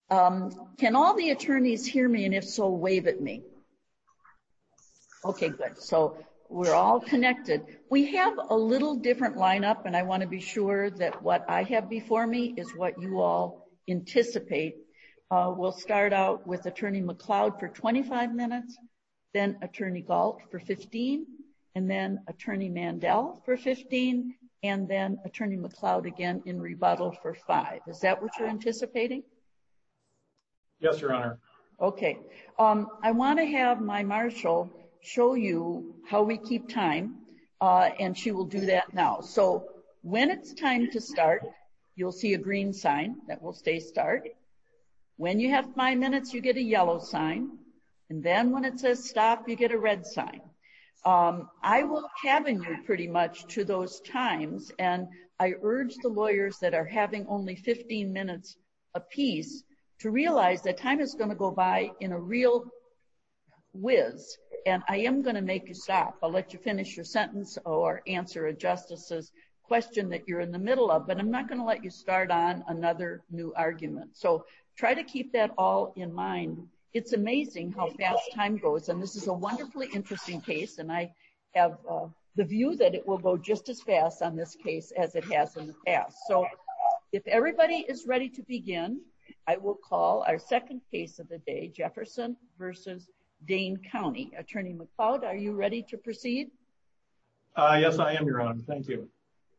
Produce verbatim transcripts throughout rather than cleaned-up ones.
Um, can all the attorneys hear me? And if so, wave at me. Okay, good. So we're all connected. We have a little different lineup, and I want to be sure that what I have before me is what you all anticipate. Uh, we'll start out with Attorney McLeod for twenty-five minutes, then Attorney Galt for fifteen, and then Attorney Mandel for fifteen, and then Attorney McLeod again in rebuttal for five. Is that what you're anticipating? Yes, Your Honor. Okay. Um, I want to have my marshal show you how we keep time, uh, and she will do that now. So when it's time to start, you'll see a green sign that will say start. When you have five minutes, you get a yellow sign. And then when it says stop, you get a red sign. Um, I will cabin you pretty much to those times, and I urge the lawyers that are having only fifteen minutes apiece to realize that time is going to go by in a real whiz, and I am going to make you stop. I'll let you finish your sentence or answer a justice's question that you're in the middle of, but I'm not going to let you start on another new argument. So try to keep that all in mind. It's amazing how fast time goes, and this is a wonderfully interesting case, and I have uh, the view that it will go just as fast on this case as it has in the past. So if everybody is ready to begin, I will call our second case of the day, Jefferson versus Dane County. Attorney McLeod, are you ready to proceed? Uh, yes, I am, Your Honor. Thank you.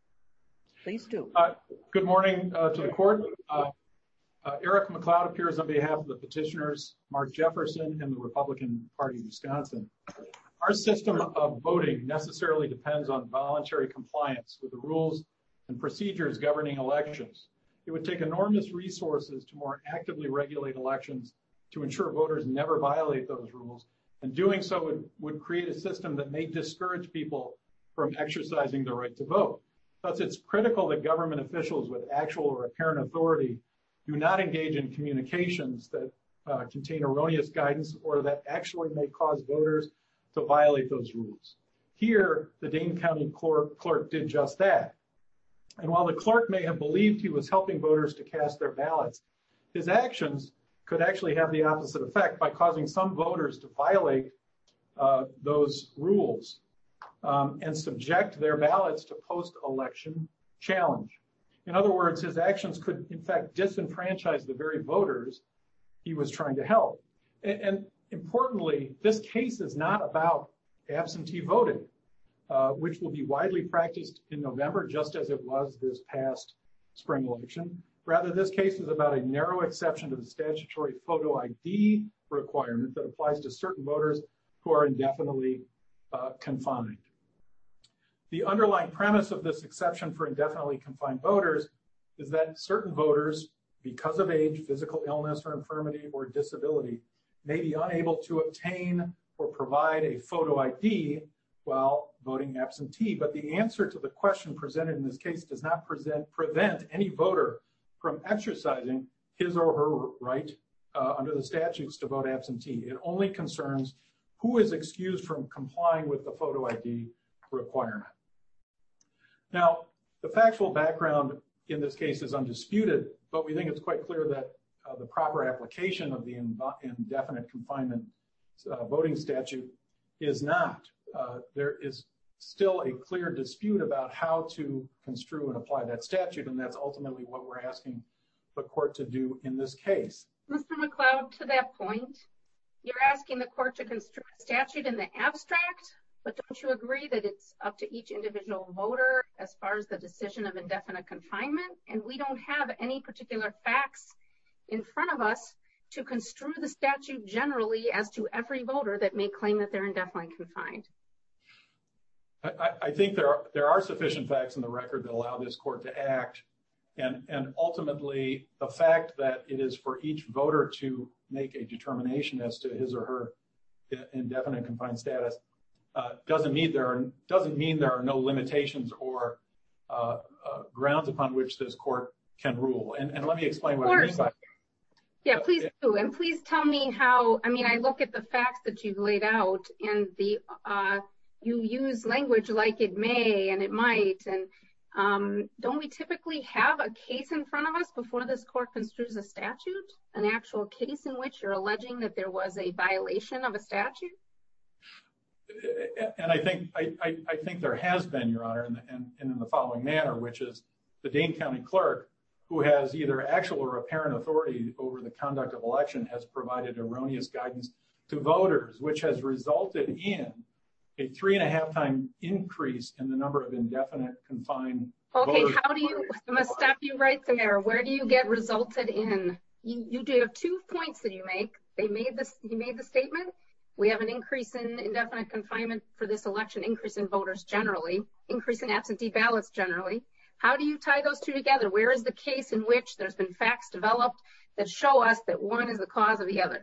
Please do. Uh, good morning uh, to the court. Uh, uh, Eric McLeod appears on behalf of the petitioners, Mark Jefferson and the Republican Party of Wisconsin. Our system of voting necessarily depends on voluntary compliance with the rules and procedures governing elections. It would take enormous resources to more actively regulate elections to ensure voters never violate those rules, and doing so would, would create a system that may discourage people from exercising their right to vote. Thus, it's critical that government officials with actual or apparent authority do not engage in communications that uh, contain erroneous guidance or that actually may cause voters to violate those rules. Here, the Dane County clerk, clerk did just that. And while the clerk may have believed he was helping voters to cast their ballots, his actions could actually have the opposite effect by causing some voters to violate uh, those rules um, and subject their ballots to post-election challenge. In other words, his actions could, in fact, disenfranchise the very voters he was trying to help. And, and importantly, this case is not about absentee voting, uh, which will be widely practiced in November, just as it was this past spring election. Rather, this case is about a narrow exception to the statutory photo I D requirement that applies to certain voters who are indefinitely uh, confined. The underlying premise of this exception for indefinitely confined voters is that certain voters, because of age, physical illness or infirmity or disability, may be unable to obtain or provide a photo I D while voting absentee. But the answer to the question presented in this case does not present, prevent any voter from exercising his or her right uh, under the statutes to vote absentee. It only concerns who is excused from complying with the photo I D requirement. Now, the factual background in this case is undisputed, but we think it's quite clear that uh, the proper application of the indefinite confinement uh, voting statute is not. Uh, there is still a clear dispute about how to construe and apply that statute, and that's ultimately what we're asking the court to do in this case. Mister McLeod, to that point, you're asking the court to construe a statute in the abstract, but don't you agree that it's up to each individual voter as far as the decision of indefinite confinement? And we don't have any particular facts in front of us to construe the statute generally as to every voter that may claim that they're indefinitely confined. I, I think there are, there are sufficient facts in the record that allow this court to act, and, and ultimately the fact that it is for each voter to make a determination as to his or her indefinite confined status uh, doesn't mean there are doesn't mean there are no limitations or uh, uh, grounds upon which this court can rule. And, and let me explain what I mean by that. Yeah, please do. And please tell me how, I mean, I look at the facts that you've laid out, and the uh, you use language like it may and it might, and Um, don't we typically have a case in front of us before this court construes a statute, an actual case in which you're alleging that there was a violation of a statute? And I think I, I, I think there has been, Your Honor, and in, in, in the following manner, which is the Dane County clerk, who has either actual or apparent authority over the conduct of election, has provided erroneous guidance to voters, which has resulted in a three and a half time increase in the number of indefinite confined Okay, voters. How do you, I'm going to stop you right there. Where do you get resulted in? You, you do have two points that you make. They made this, he made the statement. We have an increase in indefinite confinement for this election, increase in voters generally, increase in absentee ballots generally. How do you tie those two together? Where is the case in which there's been facts developed that show us that one is the cause of the other?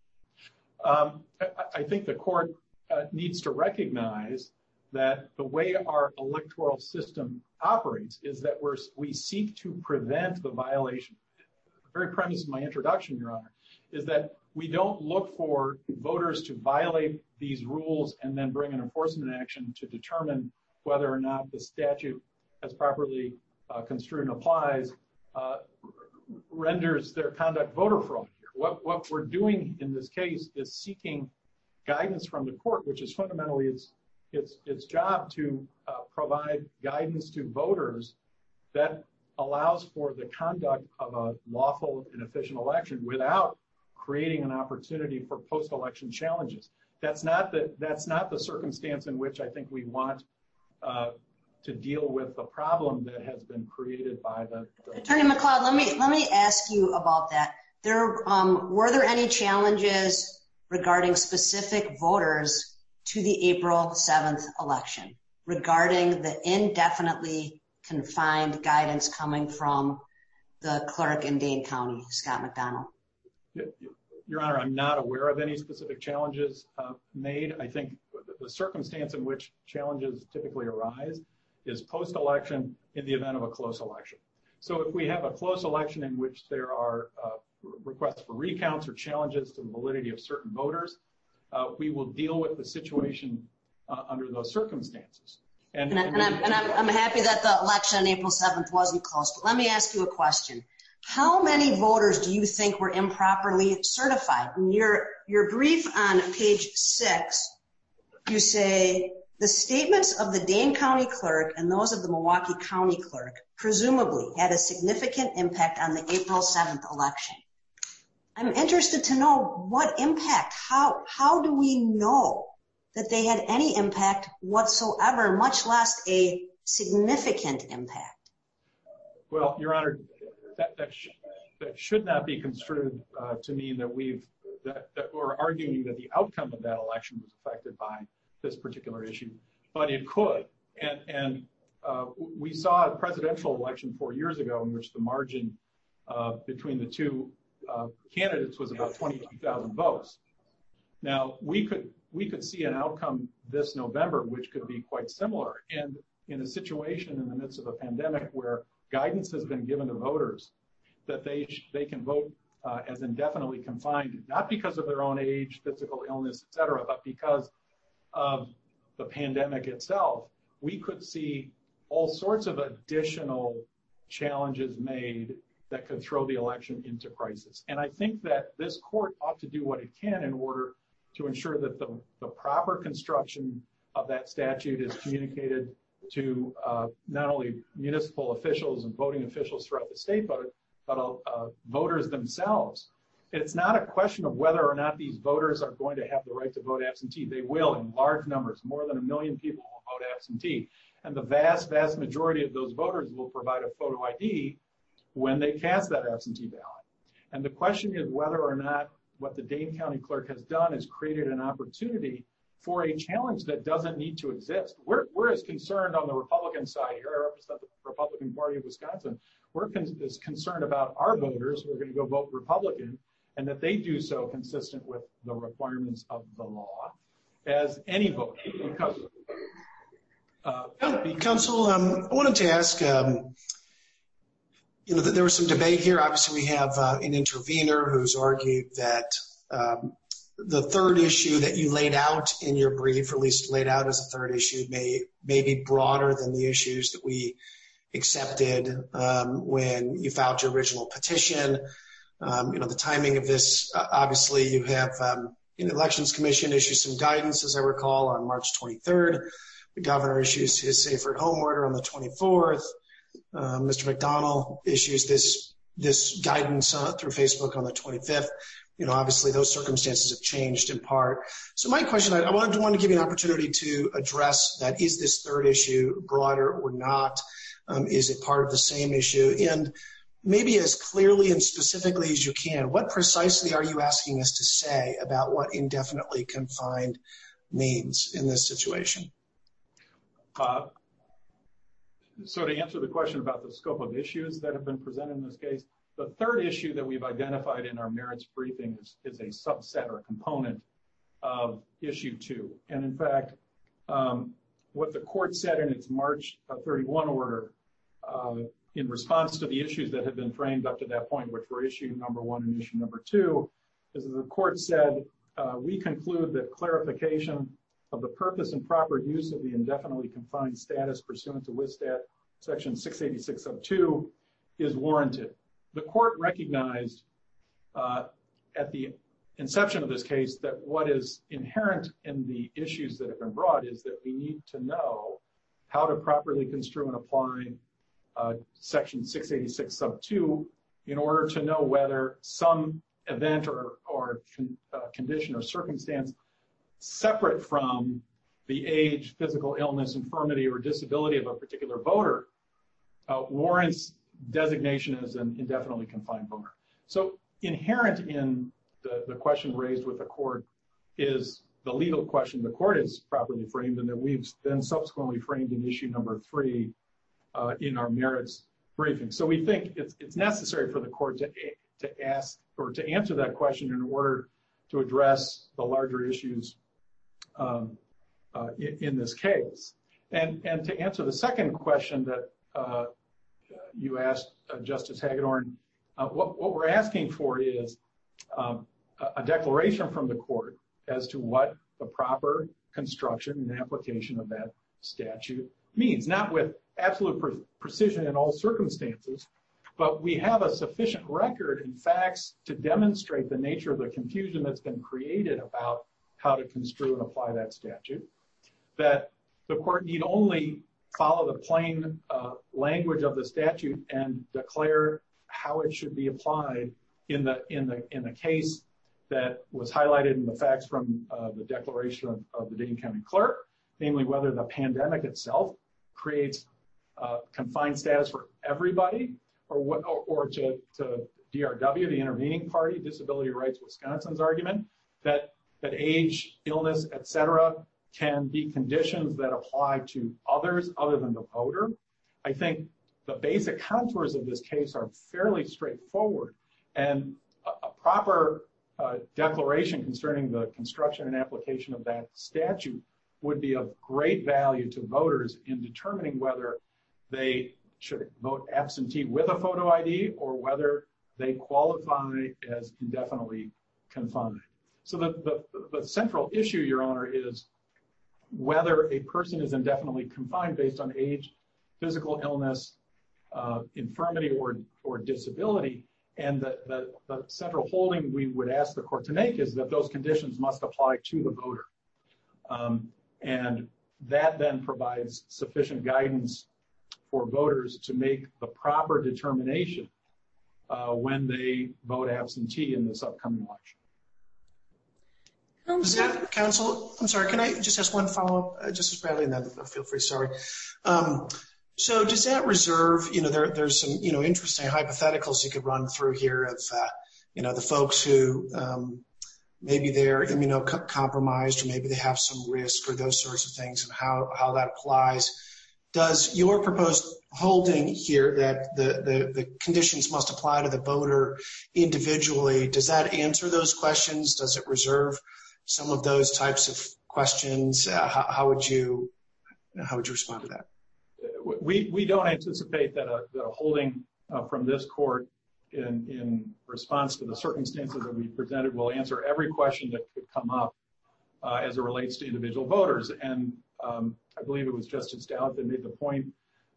Um, I, I think the court uh, needs to recognize that the way our electoral system operates is that we're, we seek to prevent the violation. The very premise of my introduction, Your Honor, is that we don't look for voters to violate these rules and then bring an enforcement action to determine whether or not the statute, as properly uh, construed and applies, uh, renders their conduct voter fraud here. What, what we're doing in this case is seeking guidance from the court, which is fundamentally its, its, its job to uh, provide guidance to voters that allows for the conduct of a lawful and efficient election without creating an opportunity for post-election challenges. That's not the, that's not the circumstance in which I think we want uh, to deal with the problem that has been created by the, the Attorney McLeod, let me let me ask you about that. There um, were there any challenges regarding specific voters to the April seventh election regarding the indefinitely confined guidance coming from the clerk in Dane County, Scott McDonald? Your Honor, I'm not aware of any specific challenges uh, made. I think the circumstance in which challenges typically arise is post-election in the event of a close election. So if we have a close election in which there are uh, requests for recounts or challenges to the validity of certain voters, uh, we will deal with the situation uh, under those circumstances. And, and, and, I'm, and I'm, I'm happy that the election on April seventh wasn't close, but let me ask you a question. How many voters do you think were improperly certified? In your, your brief on page six, you say, the statements of the Dane County clerk and those of the Milwaukee County clerk presumably had a significant impact on the April seventh election. I'm interested to know what impact, how, how do we know that they had any impact whatsoever, much less a significant impact? Well, Your Honor, that, that, sh that should not be construed uh, to mean that we've, that, that we're arguing that the outcome of that election was affected by this particular issue, but it could. And, and uh, we saw a presidential election four years ago in which the margin uh, between the two uh, candidates was about twenty-two thousand votes. Now, we could, we could see an outcome this November which could be quite similar. And in a situation in the midst of a pandemic where guidance has been given to voters that they, they can vote uh, as indefinitely confined, not because of their own age, physical illness, et cetera, but because of the pandemic itself, we could see all sorts of additional challenges made that could throw the election into crisis. And I think that this court ought to do what it can in order to ensure that the, the proper construction of that statute is communicated to uh, not only municipal officials and voting officials throughout the state, but, but uh, voters themselves. It's not a question of whether or not these voters are going to have the right to vote absentee. They will in large numbers. More than a million people will vote absentee. And the vast, vast majority of those voters will provide a photo I D when they cast that absentee ballot. And the question is whether or not what the Dane County clerk has done is created an opportunity for a challenge that doesn't need to exist. We're, we're as concerned on the Republican side here. I represent the Republican Party of Wisconsin. We're con as concerned about our voters who are going to go vote Republican, and that they do so consistent with the requirements of the law as any voter. Because, uh, Council, um, I wanted to ask, um, you know, that there was some debate here. Obviously, we have uh, an intervener who's argued that um, the third issue that you laid out in your brief, or at least laid out as a third issue, may, may be broader than the issues that we accepted um, when you filed your original petition. Um, you know, the timing of this, uh, obviously you have um, the Elections Commission issue some guidance, as I recall, on March twenty-third. The governor issues his safer at home order on the twenty-fourth. Uh, Mister McDonnell issues this this guidance uh, through Facebook on the twenty-fifth. You know, obviously those circumstances have changed in part. So my question, I, I wanted to, want to give you an opportunity to address that. Is this third issue broader or not? Um, is it part of the same issue? And maybe as clearly and specifically as you can, what precisely are you asking us to say about what indefinitely confined means in this situation? Uh, so to answer the question about the scope of issues that have been presented in this case, the third issue that we've identified in our merits briefing is, is a subset or a component of issue two. And in fact, um, what the court said in its March thirty-one order uh, in response to the issues that had been framed up to that point, which were issue number one and issue number two, is that the court said, uh, we conclude that clarification of the purpose and proper use of the indefinitely confined status pursuant to W S T A T section six eighty-six sub two is warranted. The court recognized uh, at the inception of this case that what is inherent in the issues that have been brought is that we need to know how to properly construe and apply uh, section six eighty-six sub two in order to know whether some event or, or con, uh, condition or circumstance separate from the age, physical illness, infirmity, or disability of a particular voter uh, warrants designation as an indefinitely confined voter. So inherent in the, the question raised with the court is the legal question the court has properly framed and that we've then subsequently framed in issue number three uh, in our merits briefing. So we think it's, it's necessary for the court to, to ask or to answer that question in order to address the larger issues um, uh, in, in this case. And, and to answer the second question that uh, you asked, uh, Justice Hagedorn, uh, what, what we're asking for is um, a, a declaration from the court as to what the proper construction and application of that statute means, not with absolute pre- precision in all circumstances, but we have a sufficient record and facts to demonstrate the nature of the confusion that's been created about how to construe and apply that statute, that the court need only follow the plain uh, language of the statute and declare how it should be applied in the in the in the case that was highlighted in the facts from uh, the declaration of, of the Dane County Clerk, namely whether the pandemic itself creates uh, confined status for everybody, or what, or, or to, to D R W, the intervening party, Disability Rights Wisconsin's argument that that age, illness, et cetera, can be conditions that apply to others other than the voter. I think the basic contours of this case are fairly straightforward, and a, a proper uh, declaration concerning the construction and application of that statute would be of great value to voters in determining whether they should vote absentee with a photo I D or whether they qualify as indefinitely confined. So the, the, the central issue, Your Honor, is whether a person is indefinitely confined based on age, physical illness, uh, infirmity, or, or disability. And the, the, the central holding we would ask the court to make is that those conditions must apply to the voter. Um, and that then provides sufficient guidance for voters to make the proper determination uh, when they vote absentee in this upcoming election. Does that, counsel, I'm sorry, can I just ask one follow-up, uh, Justice Bradley, and then feel free, sorry. Um, so does that reserve, you know, there, there's some, you know, interesting hypotheticals you could run through here of, uh, you know, the folks who um, maybe they're immunocompromised or maybe they have some risk or those sorts of things and how, how that applies. Does your proposed holding here that the, the, the conditions must apply to the voter individually, does that answer those questions? Does it reserve some of those types of questions? Uh, how, how would you how would you respond to that? We we don't anticipate that a, that a holding uh, from this court in in response to the circumstances that we presented will answer every question that could come up uh, as it relates to individual voters. And um, I believe it was Justice Stout that made the point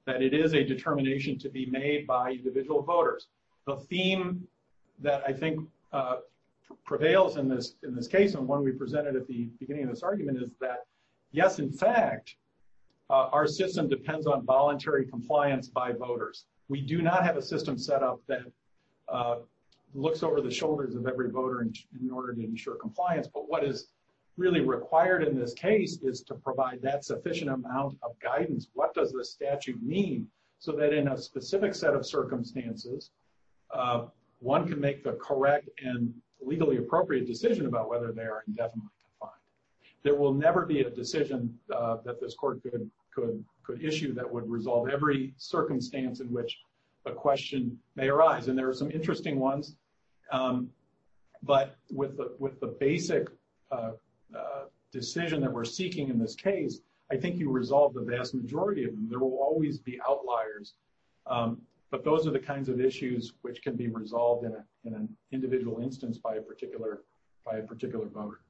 that it is a determination to be made by individual voters. The theme that I think uh, prevails in this in this case, and one we presented at the beginning of this argument, is that yes, in fact, uh, our system depends on voluntary compliance by voters. We do not have a system set up that uh, looks over the shoulders of every voter in, in order to ensure compliance. But what is really required in this case is to provide that sufficient amount of guidance. What does the statute mean? So that in a specific set of circumstances, uh, one can make the correct and legally appropriate decision about whether they are indefinitely confined. There will never be a decision uh, that this court could could could issue that would resolve every circumstance in which a question may arise. And there are some interesting ones, um, but with the with the basic uh, uh, decision that we're seeking in this case, I think you resolve the vast majority of them. There will always be outliers, um, but those are the kinds of issues which can be resolved in, a, in an individual instance by a particular by a particular voter.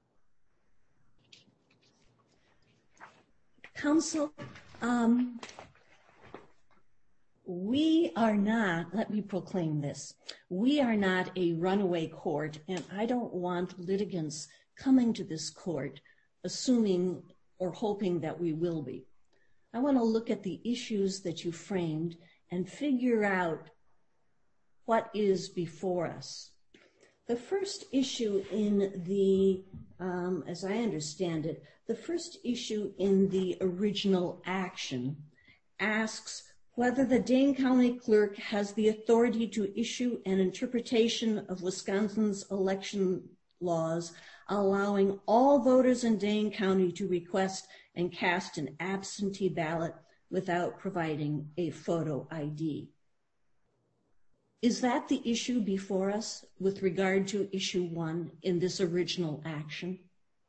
Counsel, um, we are not, let me proclaim this, we are not a runaway court, and I don't want litigants coming to this court assuming or hoping that we will be. I want to look at the issues that you framed and figure out what is before us. The first issue in the, um, as I understand it, the first issue in the original action asks whether the Dane County Clerk has the authority to issue an interpretation of Wisconsin's election laws allowing all voters in Dane County to request and cast an absentee ballot without providing a photo I D. Is that the issue before us with regard to issue one in this original action?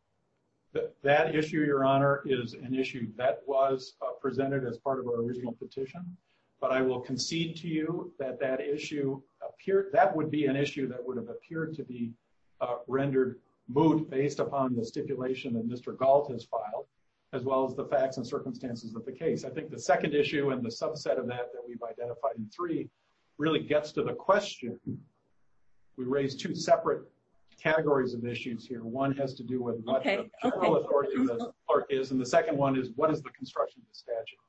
That, that issue, Your Honor, is an issue that was uh, presented as part of our original petition, but I will concede to you that that issue appeared, that would be an issue that would have appeared to be uh, rendered moot based upon the stipulation that Mister Galt has filed, as well as the facts and circumstances of the case. I think the second issue and the subset of that that we've identified in three really gets to the question. We raised two separate categories of issues here. One has to do with what okay. the general okay. authority of the clerk is, and the second one is what is the construction of the statute.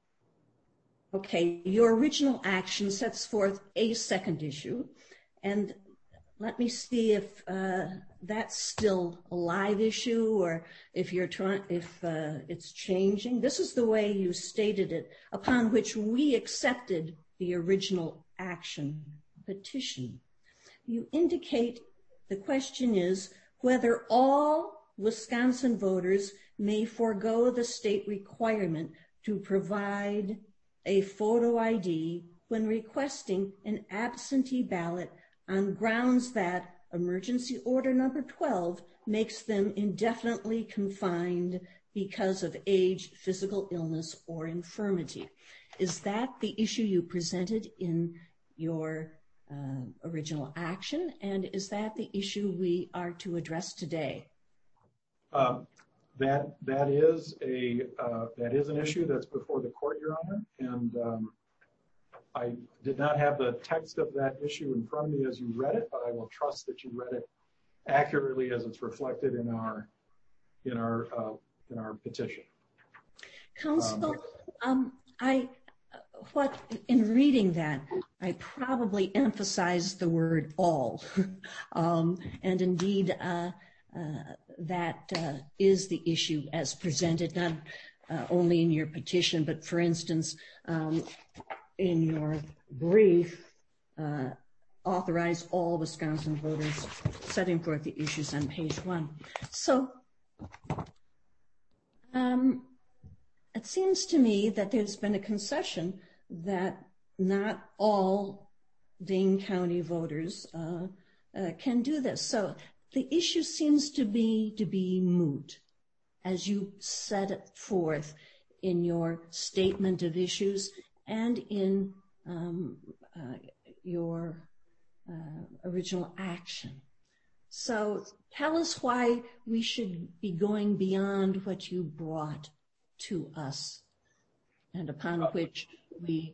Okay, your original action sets forth a second issue, and let me see if uh, that's still a live issue or if you're trying, if uh, it's changing. This is the way you stated it, upon which we accepted the original action petition. You indicate the question is whether all Wisconsin voters may forego the state requirement to provide a photo I D when requesting an absentee ballot on grounds that emergency order number twelve makes them indefinitely confined because of age, physical illness, or infirmity. Is that the issue you presented in your uh, original action, and is that the issue we are to address today? Um, that that is a uh, that is an issue that's before the court, Your Honor, and um, I did not have the text of that issue in front of me as you read it, but I will trust that you read it accurately as it's reflected in our in our uh, in our petition. Counsel, um, um, I what in reading that I probably emphasized the word all, um, and indeed uh, uh, that uh, is the issue as presented, not uh, only in your petition, but for instance. Um, in your brief, uh, authorize all Wisconsin voters, setting forth the issues on page one. So um, it seems to me that there's been a concession that not all Dane County voters uh, uh, can do this. So the issue seems to be to be moot, as you set it forth in your statement of issues and in um, uh, your uh, original action. So tell us why we should be going beyond what you brought to us and upon which we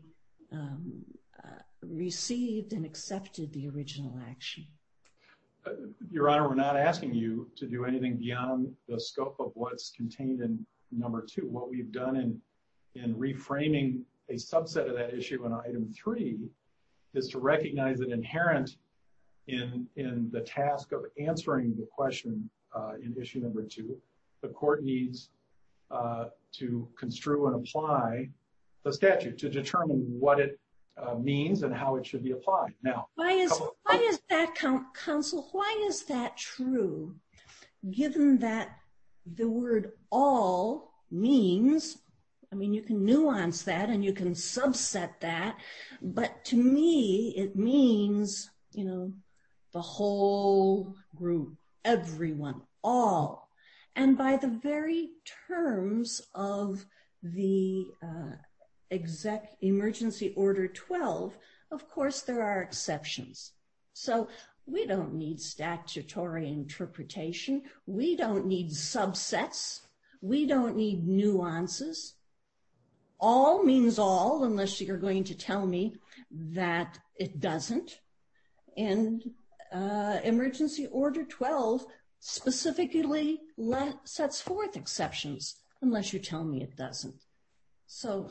um, uh, received and accepted the original action. Uh, Your Honor, we're not asking you to do anything beyond the scope of what's contained in number two. What we've done in, in reframing a subset of that issue in item three is to recognize that inherent in, in the task of answering the question uh, in issue number two, the court needs uh, to construe and apply the statute to determine what it uh, means and how it should be applied. Now, why is couple, why is that, counsel? Why is that true? Given that the word "all" means, I mean, you can nuance that and you can subset that, but to me, it means, you know, the whole group, everyone, all. And by the very terms of the uh, exec emergency order twelve, of course, there are exceptions. So we don't need statutory interpretation. We don't need subsets. We don't need nuances. All means all, unless you're going to tell me that it doesn't. And uh, emergency order twelve specifically let, sets forth exceptions, unless you tell me it doesn't. So,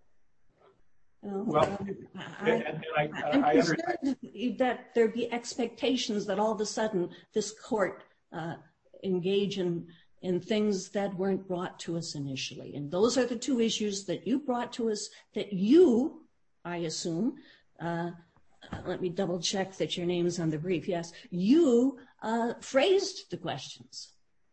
you know, well, um, I, and, and I, I'm I concerned understand that there be expectations that all of a sudden this court uh, engage in in things that weren't brought to us initially. And those are the two issues that you brought to us that you, I assume, uh, let me double check that your name is on the brief. Yes, you uh, phrased the questions.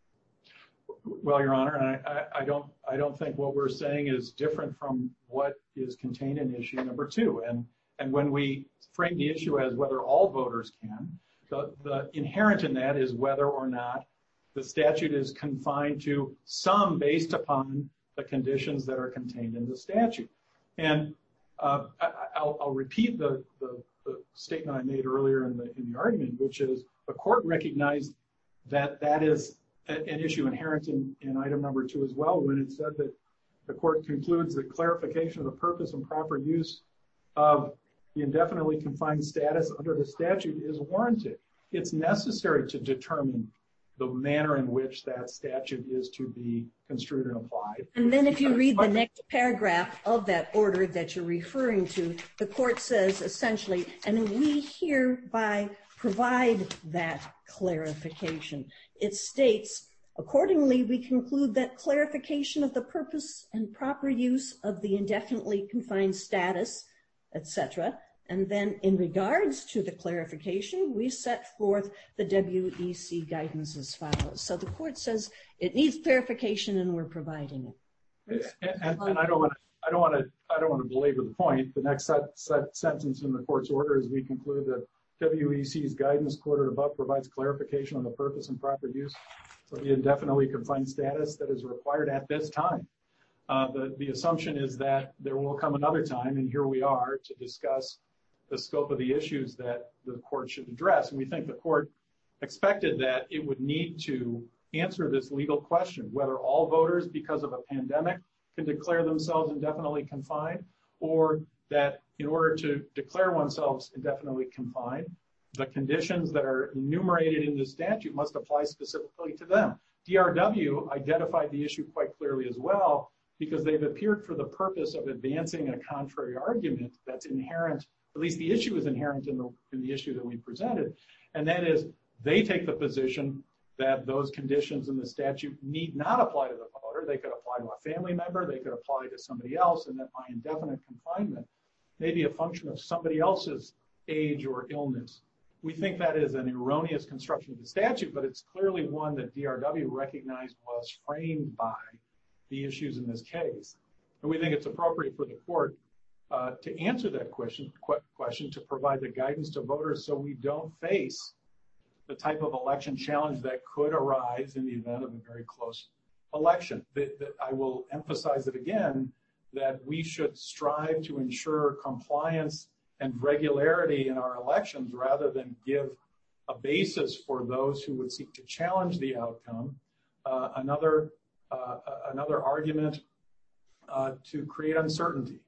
Well, Your Honor, I, I, I don't I don't think what we're saying is different from what is contained in issue number two. And and when we frame the issue as whether all voters can, the, the inherent in that is whether or not the statute is confined to some based upon the conditions that are contained in the statute. And uh, I, I'll, I'll repeat the, the, the statement I made earlier in the in the argument, which is the court recognized that that is an issue inherent in, in item number two as well, when it said that the court concludes that clarification of the purpose and proper use of the indefinitely confined status under the statute is warranted. It's necessary to determine the manner in which that statute is to be construed and applied. And then if you read the next paragraph of that order that you're referring to, the court says essentially, and we hereby provide that clarification. It states, accordingly, we conclude that clarification of the purpose and proper use of the indefinitely confined status, et cetera. And then in regards to the clarification, we set forth the W E C guidance as follows. So the court says it needs clarification and we're providing it. And, and, and I don't want to, I don't want to, I don't want to belabor the point. The next set, set sentence in the court's order is we conclude that W E C's guidance quoted above provides clarification on the purpose and proper use of the indefinitely confined status that is required at this time. Uh, the, the assumption is that there will come another time, and here we are to discuss the scope of the issues that the court should address. And we think the court expected that it would need to answer this legal question, whether all voters, because of a pandemic, can declare themselves indefinitely confined, or that in order to declare oneself indefinitely confined, the conditions that are enumerated in the statute must apply specifically to them. D R W identified the issue quite clearly as well, because they've appeared for the purpose of advancing a contrary argument that's inherent, at least the issue is inherent in the, in the issue that we presented, and that is they take the position that those conditions in the statute need not apply to the voter. They could apply to a family member, they could apply to somebody else, and that my indefinite confinement may be a function of somebody else's age or illness. We think that is an erroneous construction of the statute, but it's clearly one that D R W recognized was framed by the issues in this case. And we think it's appropriate for the court uh, to answer that question, qu question, to provide the guidance to voters so we don't face the type of election challenge that could arise in the event of a very close election. That, that I will emphasize it again, that we should strive to ensure compliance and regularity in our elections rather than give a basis for those who would seek to challenge the outcome. Uh, another, uh, another argument uh, to create uncertainty.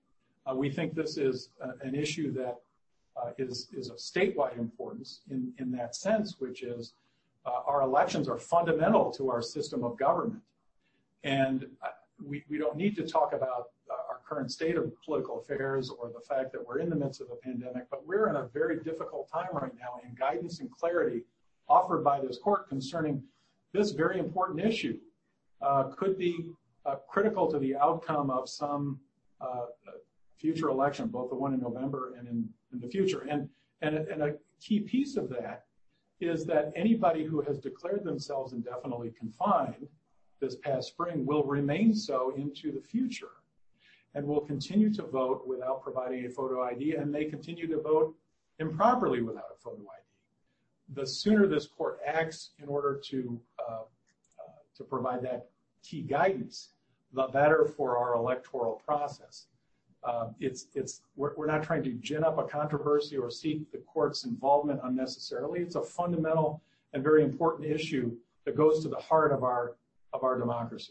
Uh, we think this is uh, an issue that uh, is, is of statewide importance in, in that sense, which is uh, our elections are fundamental to our system of government. And uh, we, we don't need to talk about uh, our current state of political affairs or the fact that we're in the midst of a pandemic, but we're in a very difficult time right now, and guidance and clarity offered by this court concerning this very important issue uh, could be uh, critical to the outcome of some uh, future election, both the one in November and in, in the future. And, and, and a key piece of that is that anybody who has declared themselves indefinitely confined this past spring will remain so into the future and will continue to vote without providing a photo I D, and may continue to vote improperly without a photo I D. The sooner this court acts in order to, uh, uh, to provide that key guidance, the better for our electoral process. Uh, it's, it's, we're, we're not trying to gin up a controversy or seek the court's involvement unnecessarily. It's a fundamental and very important issue that goes to the heart of our, of our democracy.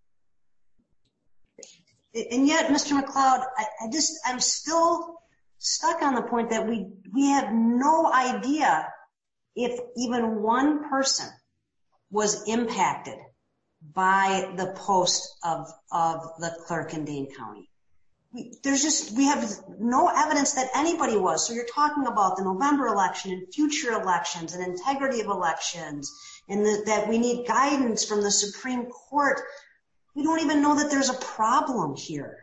And yet, Mister McLeod, I, I just, I'm still stuck on the point that we, we have no idea if even one person was impacted by the post of, of the clerk in Dane County. We, there's just, we have no evidence that anybody was. So you're talking about the November election and future elections and integrity of elections, and the, that we need guidance from the Supreme Court. We don't even know that there's a problem here.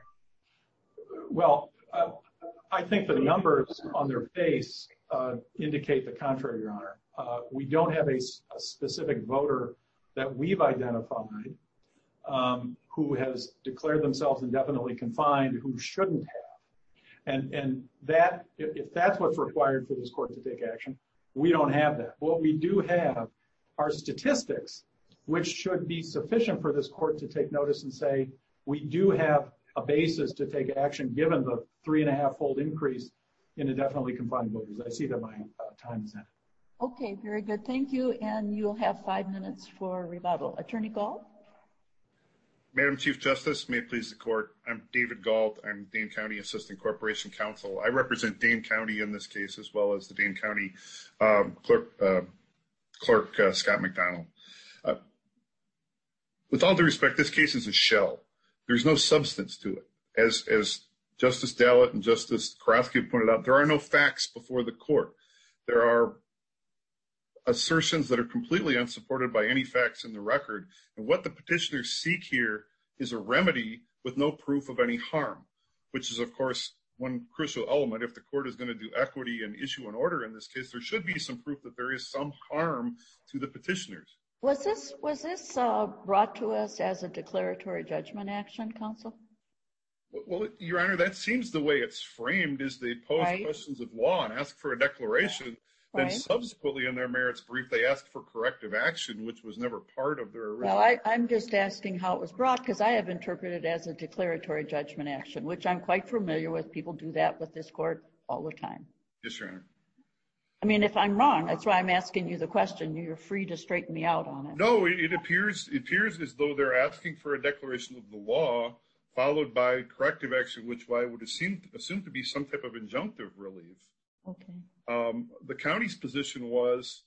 Well, uh, I think the numbers on their face uh, indicate the contrary, Your Honor. Uh, we don't have a, a specific voter that we've identified um, who has declared themselves indefinitely confined who shouldn't have. And, and that, if, if that's what's required for this court to take action, we don't have that. What we do have are statistics which should be sufficient for this court to take notice and say, we do have a basis to take action given the three and a half fold increase in indefinitely confined voters. I see that my uh, time is ended. Okay, very good. Thank you. And you'll have five minutes for rebuttal. Attorney Gault? Madam Chief Justice, may it please the court. I'm David Gault. I'm Dane County Assistant Corporation Counsel. I represent Dane County in this case, as well as the Dane County um, clerk, uh, clerk uh, Scott McDonald. Uh, with all due respect, this case is a shell. There's no substance to it. As, as Justice Dallett and Justice Karofsky pointed out, there are no facts before the court. There are assertions that are completely unsupported by any facts in the record. And what the petitioners seek here is a remedy with no proof of any harm, which is, of course, one crucial element. If the court is going to do equity and issue an order in this case, there should be some proof that there is some harm to the petitioners. Was this, was this uh, brought to us as a declaratory judgment action, counsel? Well, Your Honor, that seems the way it's framed, is they pose right. questions of law and ask for a declaration. Then right. subsequently in their merits brief, they asked for corrective action, which was never part of their original. Well, I, I'm just asking how it was brought, because I have interpreted it as a declaratory judgment action, which I'm quite familiar with. People do that with this court all the time. Yes, Your Honor. I mean, if I'm wrong, that's why I'm asking you the question. You're free to straighten me out on it. No, it, it appears it appears as though they're asking for a declaration of the law, followed by corrective action, which I would assume, assume to be some type of injunctive relief. Okay. Um, the county's position was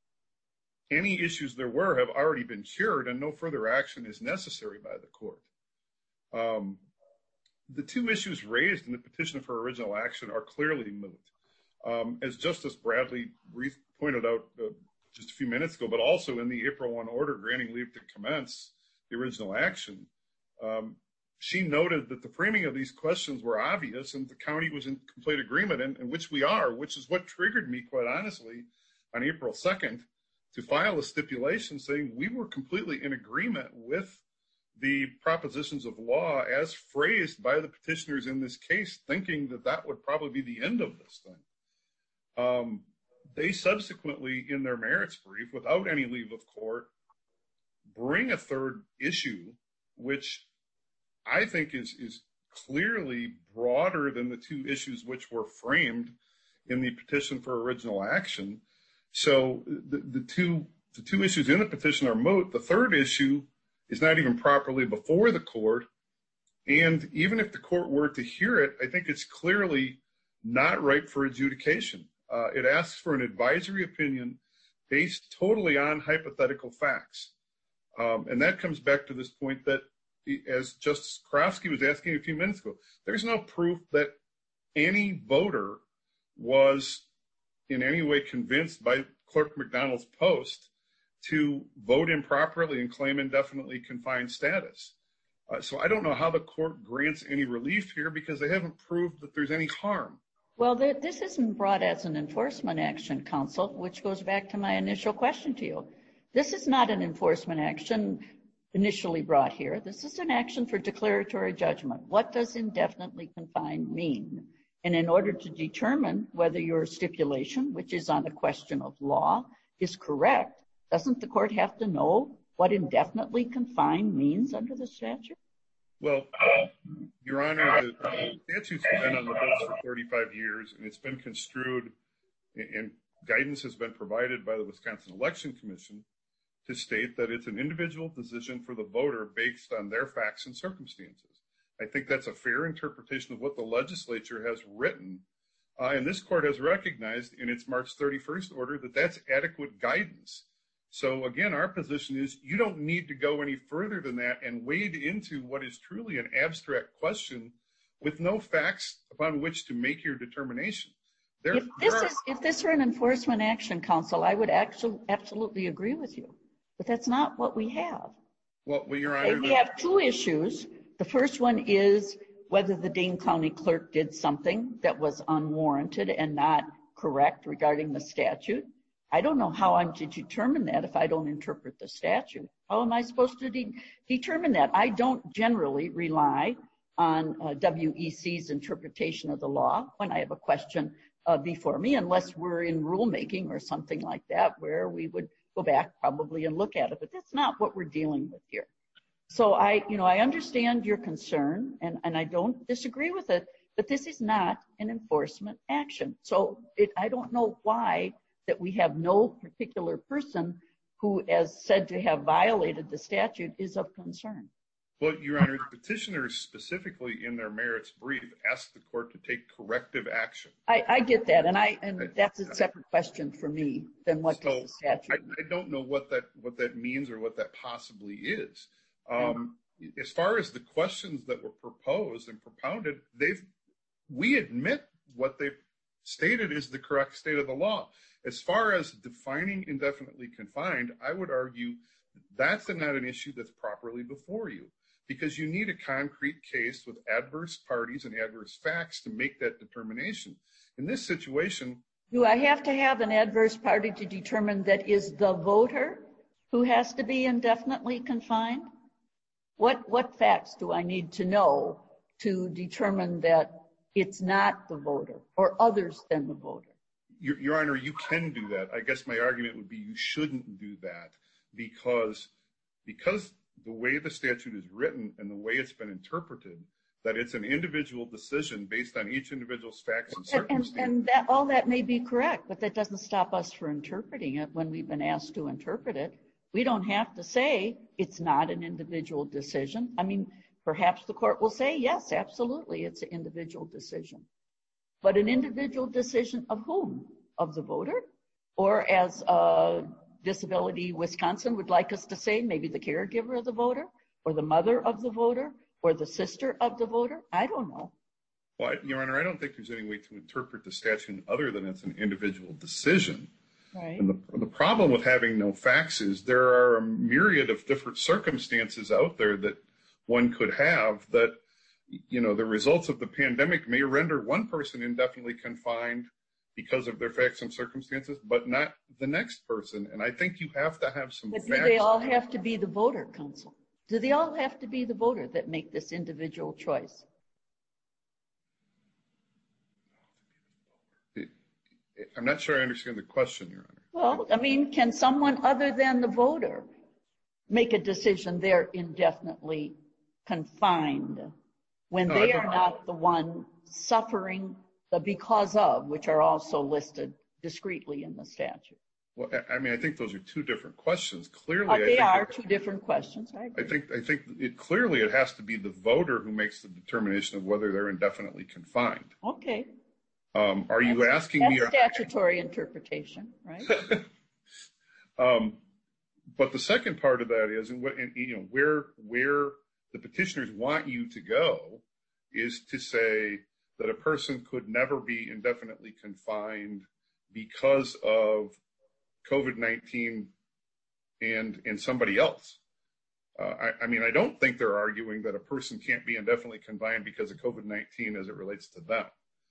any issues there were have already been cured and no further action is necessary by the court. Um, the two issues raised in the petition for original action are clearly moot. Um, as Justice Bradley pointed out uh, just a few minutes ago, but also in the April first order granting leave to commence the original action, um, she noted that the framing of these questions were obvious and the county was in complete agreement, and, and which we are, which is what triggered me, quite honestly, on April second to file a stipulation saying we were completely in agreement with the propositions of law as phrased by the petitioners in this case, thinking that that would probably be the end of this thing. Um, they subsequently, in their merits brief, without any leave of court, bring a third issue, which I think is, is clearly broader than the two issues which were framed in the petition for original action. So the, the two the two issues in the petition are moot. The third issue is not even properly before the court, And even if the court were to hear it, I think it's clearly not ripe for adjudication. Uh, it asks for an advisory opinion based totally on hypothetical facts. Um, and that comes back to this point that, as Justice Karofsky was asking a few minutes ago, there's no proof that any voter was in any way convinced by Clerk McDonald's post to vote improperly and claim indefinitely confined status. Uh, so I don't know how the court grants any relief here because they haven't proved that there's any harm. Well, there, this isn't brought as an enforcement action, counsel, which goes back to my initial question to you. This is not an enforcement action initially brought here. This is an action for declaratory judgment. What does indefinitely confined mean? And in order to determine whether your stipulation, which is on a question of law, is correct, doesn't the court have to know what indefinitely confined means under the statute? Well, uh, Your Honor, the, the statute's been on the books for thirty-five years, and it's been construed, and guidance has been provided by the Wisconsin Election Commission to state that it's an individual decision for the voter based on their facts and circumstances. I think that's a fair interpretation of what the legislature has written, uh, and this court has recognized in its March thirty-first order that that's adequate guidance. So again, our position is you don't need to go any further than that and wade into what is truly an abstract question with no facts upon which to make your determination. There, if, this there are, is, if this were an enforcement action, counsel, I would actually absolutely agree with you. But that's not what we have. Well, well Your Honor, we have two issues. The first one is whether the Dane County clerk did something that was unwarranted and not correct regarding the statute. I don't know how I'm to determine that if I don't interpret the statute. How am I supposed to de- determine that? I don't generally rely on uh, W E C's interpretation of the law when I have a question uh, before me, unless we're in rulemaking or something like that, where we would go back probably and look at it. But that's not what we're dealing with here. So I, you know, I understand your concern, and, and I don't disagree with it, but this is not an enforcement action. So it, I don't know why that we have no particular person who is said to have violated the statute is of concern. Well, Your Honor, the petitioners specifically in their merits brief asked the court to take corrective action. I, I get that, and I and that's a separate question for me than what so does the statute. I, I don't know what that what that means or what that possibly is. Um, mm-hmm. As far as the questions that were proposed and propounded, they've we admit what they've stated is the correct state of the law. As far as defining indefinitely confined, I would argue that's not an issue that's properly before you, because you need a concrete case with adverse parties and adverse facts to make that determination. In this situation, do I have to have an adverse party to determine that is the voter who has to be indefinitely confined? What what facts do I need to know to determine that it's not the voter or others than the voter? Your, Your Honor, you can do that. I guess my argument would be you shouldn't do that because, because the way the statute is written and the way it's been interpreted, that it's an individual decision based on each individual's facts and circumstances. And, and that, all that may be correct, but that doesn't stop us from interpreting it when we've been asked to interpret it. We don't have to say it's not an individual decision. I mean, perhaps the court will say, yes, absolutely, it's an individual decision. But an individual decision of whom? Of the voter? Or as uh, Disability Wisconsin would like us to say, maybe the caregiver of the voter, or the mother of the voter, or the sister of the voter? I don't know. Well, Your Honor, I don't think there's any way to interpret the statute other than it's an individual decision. Right. And the, the problem with having no facts is there are a myriad of different circumstances out there that one could have that, you know, the results of the pandemic may render one person indefinitely confined because of their facts and circumstances, but not the next person. And I think you have to have some but facts. Do they all have to be the voter, counsel? Do they all have to be the voter that make this individual choice? I'm not sure I understand the question, Your Honor. Well, I mean, can someone other than the voter make a decision they're indefinitely confined when No, they I are don't- not the one suffering the because of, which are also listed discreetly in the statute? Well, I mean, I think those are two different questions. Clearly, Uh, I they think are it, two different questions. I, I think I think it clearly it has to be the voter who makes the determination of whether they're indefinitely confined. Okay. Um, are you that's, asking that's me? Statutory interpretation, right? um, but the second part of that is, and what and, you know, where where the petitioners want you to go is to say that a person could never be indefinitely confined because of COVID nineteen and and somebody else. Uh, I, I mean, I don't think they're arguing that a person can't be indefinitely confined because of COVID nineteen as it relates to them.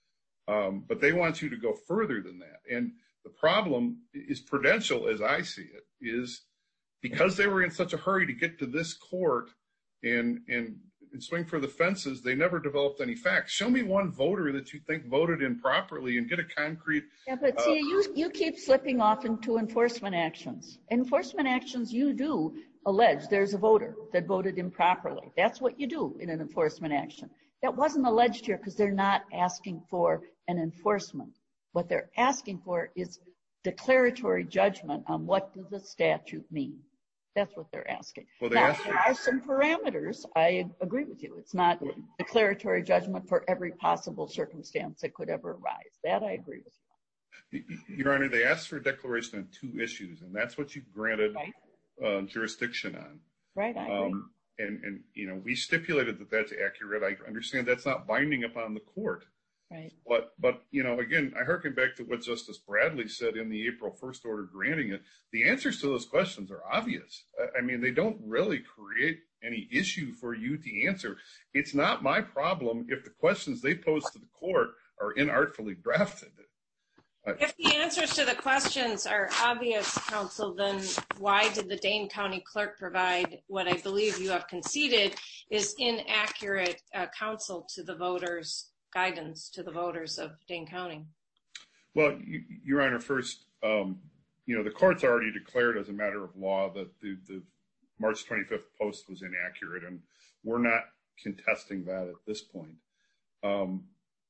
Um, but they want you to go further than that. And the problem is prudential, as I see it, is because they were in such a hurry to get to this court and and, and swing for the fences, they never developed any facts. Show me one voter that you think voted improperly and get a concrete. Yeah, but see, uh, you you keep slipping off into enforcement actions. Enforcement actions, you do allege there's a voter that voted improperly. That's what you do in an enforcement action. That wasn't alleged here because they're not asking for an enforcement. What they're asking for is declaratory judgment on what does the statute mean. That's what they're asking. Well, they now, asked there for- are some parameters. I agree with you. It's not declaratory judgment for every possible circumstance that could ever arise. That I agree with you. Your Honor, they asked for a declaration on two issues, and that's what you granted right. uh, jurisdiction on. Right, I agree. Um, and, and, you know, we stipulated that that's accurate. I understand that's not binding upon the court. Right. But, but you know, again, I hearken back to what Justice Bradley said in the April first order granting it. The answers to those questions are obvious. I, I mean, they don't really create any issue for you to answer. It's not my problem if the questions they pose to the court are inartfully drafted. If the answers to the questions are obvious, counsel, then why did the Dane County clerk provide what I believe you have conceded is inaccurate uh, counsel to the voters, guidance to the voters of Dane County? Well, you, Your Honor, first, um, you know, the court's already declared as a matter of law that the, the March twenty-fifth post was inaccurate, and we're not contesting that at this point. Um,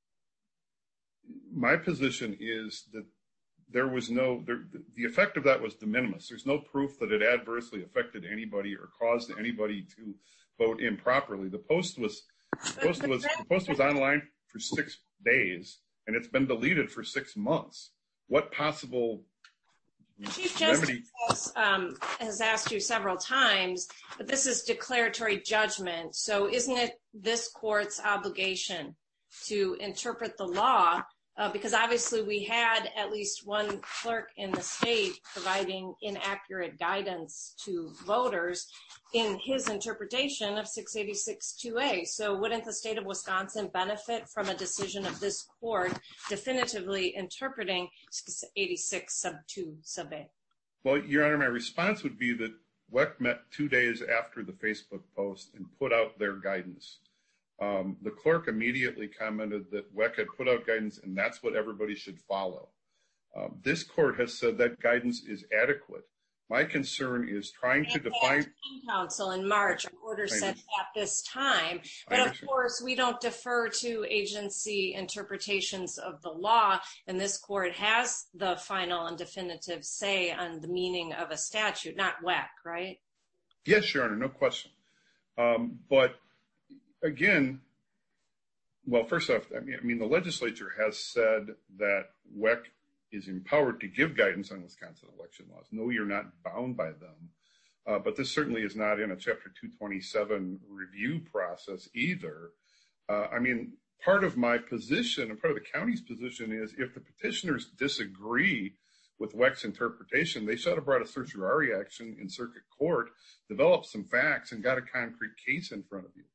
My position is that there was no, there, the effect of that was de minimis. There's no proof that it adversely affected anybody or caused anybody to vote improperly. The post was, the post was, the post was online for six days, and it's been deleted for six months. What possible Chief Justice has, um, has asked you several times, but this is declaratory judgment. So isn't it this court's obligation to interpret the law? Uh, because obviously we had at least one clerk in the state providing inaccurate guidance to voters in his interpretation of six eighty-six two A. So wouldn't the state of Wisconsin benefit from a decision of this court definitively interpreting six eighty-six sub two sub A? Well, Your Honor, my response would be that W E C met two days after the Facebook post and put out their guidance. Um, the clerk immediately commented that W E C had put out guidance and that's what everybody should follow. Um, this court has said that guidance is adequate. My concern is trying to define— Council in March, an order set at this time. But of course, we don't defer to agency interpretations of the law, and this court has the final and definitive say on the meaning of a statute, not W E C, right? Yes, Your Honor, no question. Um, but again, well, first off, I mean, I mean, the legislature has said that W E C is empowered to give guidance on Wisconsin election laws. No, you're not bound by them. Uh, but this certainly is not in a Chapter two twenty-seven review process either. Uh, I mean, part of my position and part of the county's position is if the petitioners disagree with W E C's interpretation, they should have brought a certiorari action in circuit court, developed some facts, and got a concrete case in front of you.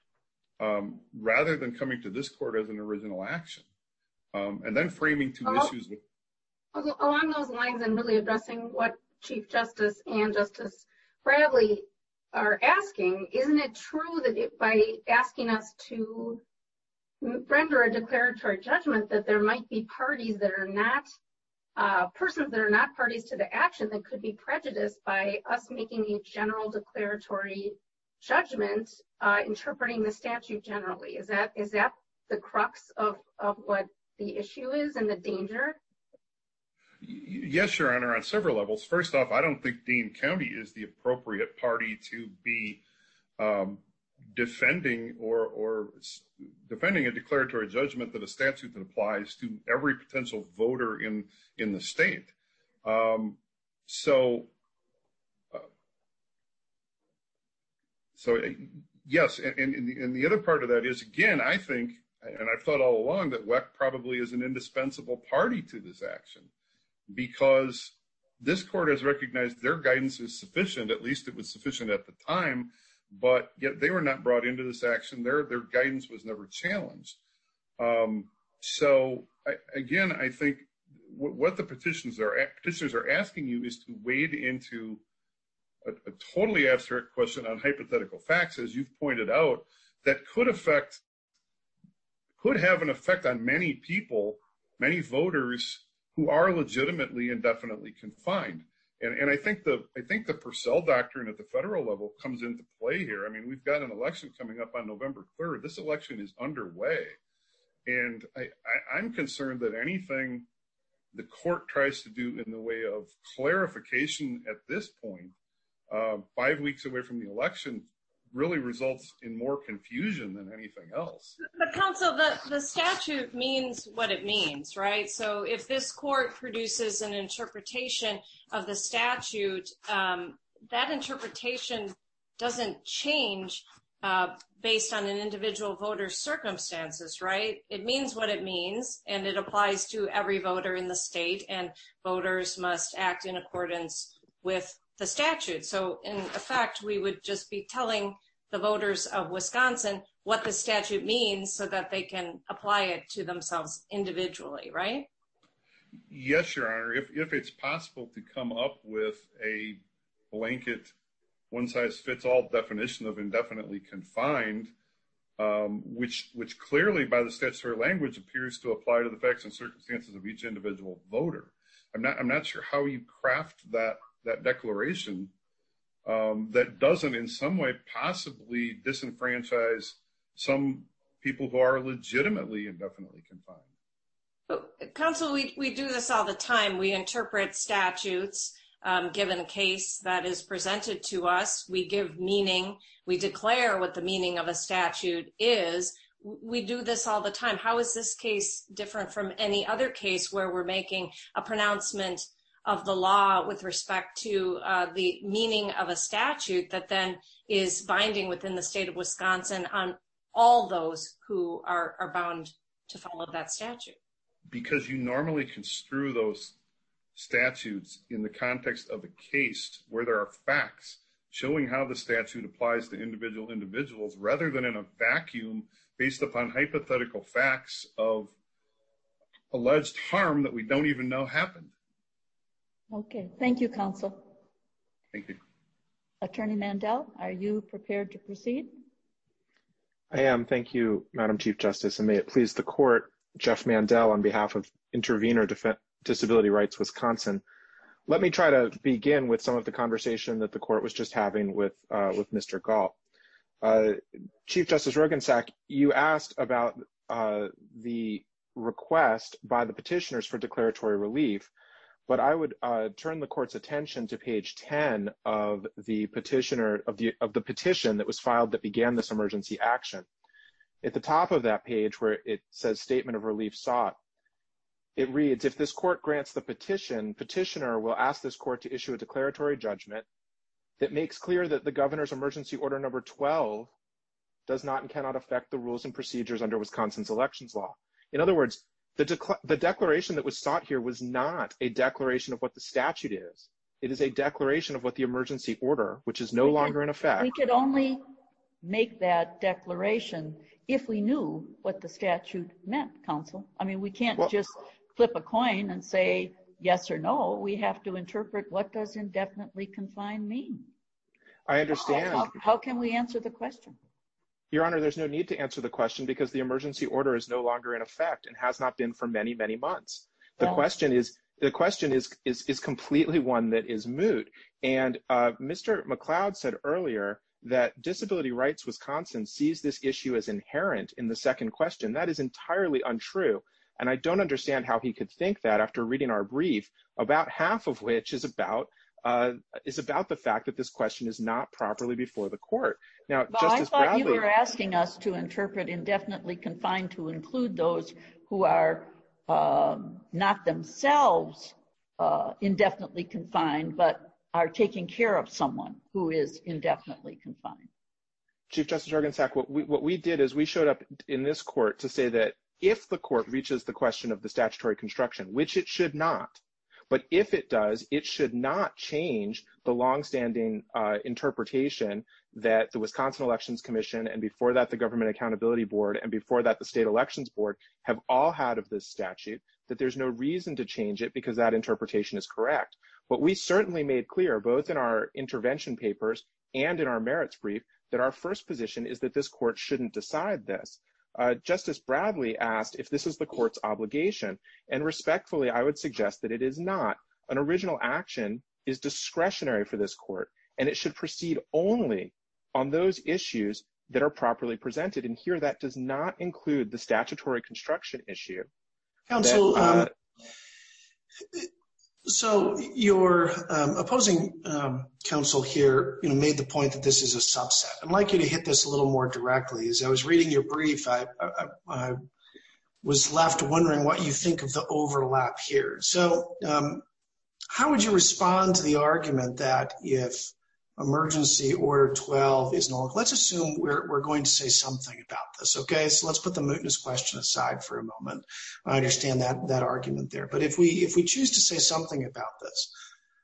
Um, rather than coming to this court as an original action, um, and then framing two well, issues. With- along those lines and really addressing what Chief Justice and Justice Bradley are asking, isn't it true that it, by asking us to render a declaratory judgment that there might be parties that are not, uh, persons that are not parties to the action that could be prejudiced by us making a general declaratory judgment uh, interpreting the statute generally? Is that is that the crux of, of what the issue is and the danger? Yes, Your Honor, on several levels. First off, I don't think Dane County is the appropriate party to be um, defending or, or defending a declaratory judgment that a statute that applies to every potential voter in, in the state. Um, so, uh, so yes, and, and, and the other part of that is, again, I think, and I've thought all along that W E C probably is an indispensable party to this action, because this court has recognized their guidance is sufficient. At least it was sufficient at the time, but yet they were not brought into this action. Their their guidance was never challenged. Um, so I, again, I think w- what the petitions are petitioners are asking you is to wade into a, a totally abstract question on hypothetical facts, as you've pointed out, that could affect could have an effect on many people, many voters who are legitimately indefinitely confined. And, and I think the I think the Purcell doctrine at the federal level comes into play here. I mean, we've got an election coming up on November third. This election is underway. And I, I, I'm concerned that anything the court tries to do in the way of clarification at this point, uh, five weeks away from the election, really results in more confusion than anything else. But counsel, the, the statute means what it means, right? So if this court produces an interpretation of the statute, um, that interpretation doesn't change uh, based on an individual voter's circumstances, right? It means what it means, and it applies to every voter in the state, and voters must act in accordance with the statute. So in effect, we would just be telling the voters of Wisconsin what the statute means so that they can apply it to themselves individually, right? Yes, Your Honor. If, if it's possible to come up with a blanket one-size-fits-all definition of indefinitely confined, um, which which clearly by the statutory language appears to apply to the facts and circumstances of each individual voter. I'm not I'm not sure how you craft that that declaration um, that doesn't in some way possibly disenfranchise some people who are legitimately indefinitely confined. But, counsel, we, we do this all the time. We interpret statutes um, given a case that is presented to us. We give meaning. We declare what the meaning of a statute is. We do this all the time. How is this case different from any other case where we're making a pronouncement of the law with respect to uh, the meaning of a statute that then is binding within the state of Wisconsin on all those who are, are bound to follow that statute? Because you normally construe those statutes in the context of a case where there are facts showing how the statute applies to individual individuals rather than in a vacuum based upon hypothetical facts of alleged harm that we don't even know happened. Okay. Thank you, counsel. Thank you. Attorney Mandel, are you prepared to proceed? I am. Thank you, Madam Chief Justice, and may it please the court, Jeff Mandel on behalf of Intervenor Def- Disability Rights Wisconsin. Let me try to begin with some of the conversation that the court was just having with uh, with Mister Galt. Uh, Chief Justice Rogensack, you asked about uh, the request by the petitioners for declaratory relief, but I would uh, turn the court's attention to page ten of the petitioner of the of the petition that was filed that began this emergency action. At the top of that page where it says statement of relief sought, it reads, if this court grants the petition, petitioner will ask this court to issue a declaratory judgment that makes clear that the governor's emergency order number twelve does not and cannot affect the rules and procedures under Wisconsin's elections law. In other words, the, de- the declaration that was sought here was not a declaration of what the statute is. It is a declaration of what the emergency order, which is no we longer could, in effect. We could only make that declaration if we knew what the statute meant, counsel. I mean, we can't well, just flip a coin and say yes or no. We have to interpret what does indefinitely confined mean. I understand. How, how can we answer the question? Your Honor, there's no need to answer the question because the emergency order is no longer in effect and has not been for many, many months. The well, question is the question is is is completely one that is moot. And uh, Mister McLeod said earlier that Disability Rights Wisconsin sees this issue as inherent in the second question. That is entirely untrue. And I don't understand how he could think that after reading our brief, about half of which is about uh, is about the fact that this question is not properly before the court. Now, well, Justice I thought Bradley, you were asking us to interpret indefinitely confined to include those who are um, not themselves uh, indefinitely confined, but are taking care of someone who is indefinitely confined. Chief Justice Jorgensack, what we, what we did is we showed up in this court to say that if the court reaches the question of the statutory construction, which it should not, but if it does, it should not change the longstanding uh, interpretation that the Wisconsin Elections Commission, and before that the Government Accountability Board, and before that the State Elections Board have all had of this statute, that there's no reason to change it because that interpretation is correct. But we certainly made clear, both in our intervention papers and in our merits brief, that our first position is that this court shouldn't decide this. Uh, Justice Bradley asked if this is the court's obligation, and respectfully, I would suggest that it is not. An original action is discretionary for this court, and it should proceed only on those issues that are properly presented. And here, that does not include the statutory construction issue. Counsel, that, uh, um, so your um, opposing um, counsel here, you know, made the point that this is a subset. I'd like you to hit this a little more directly. As I was reading your brief, I, I, I was left wondering what you think of the overlap here. So um, how would you respond to the argument that if Emergency Order twelve is no, let's assume we're, we're going to say something about this, okay? So let's put the mootness question aside for a moment. I understand that, that argument there. But if we, if we choose to say something about this,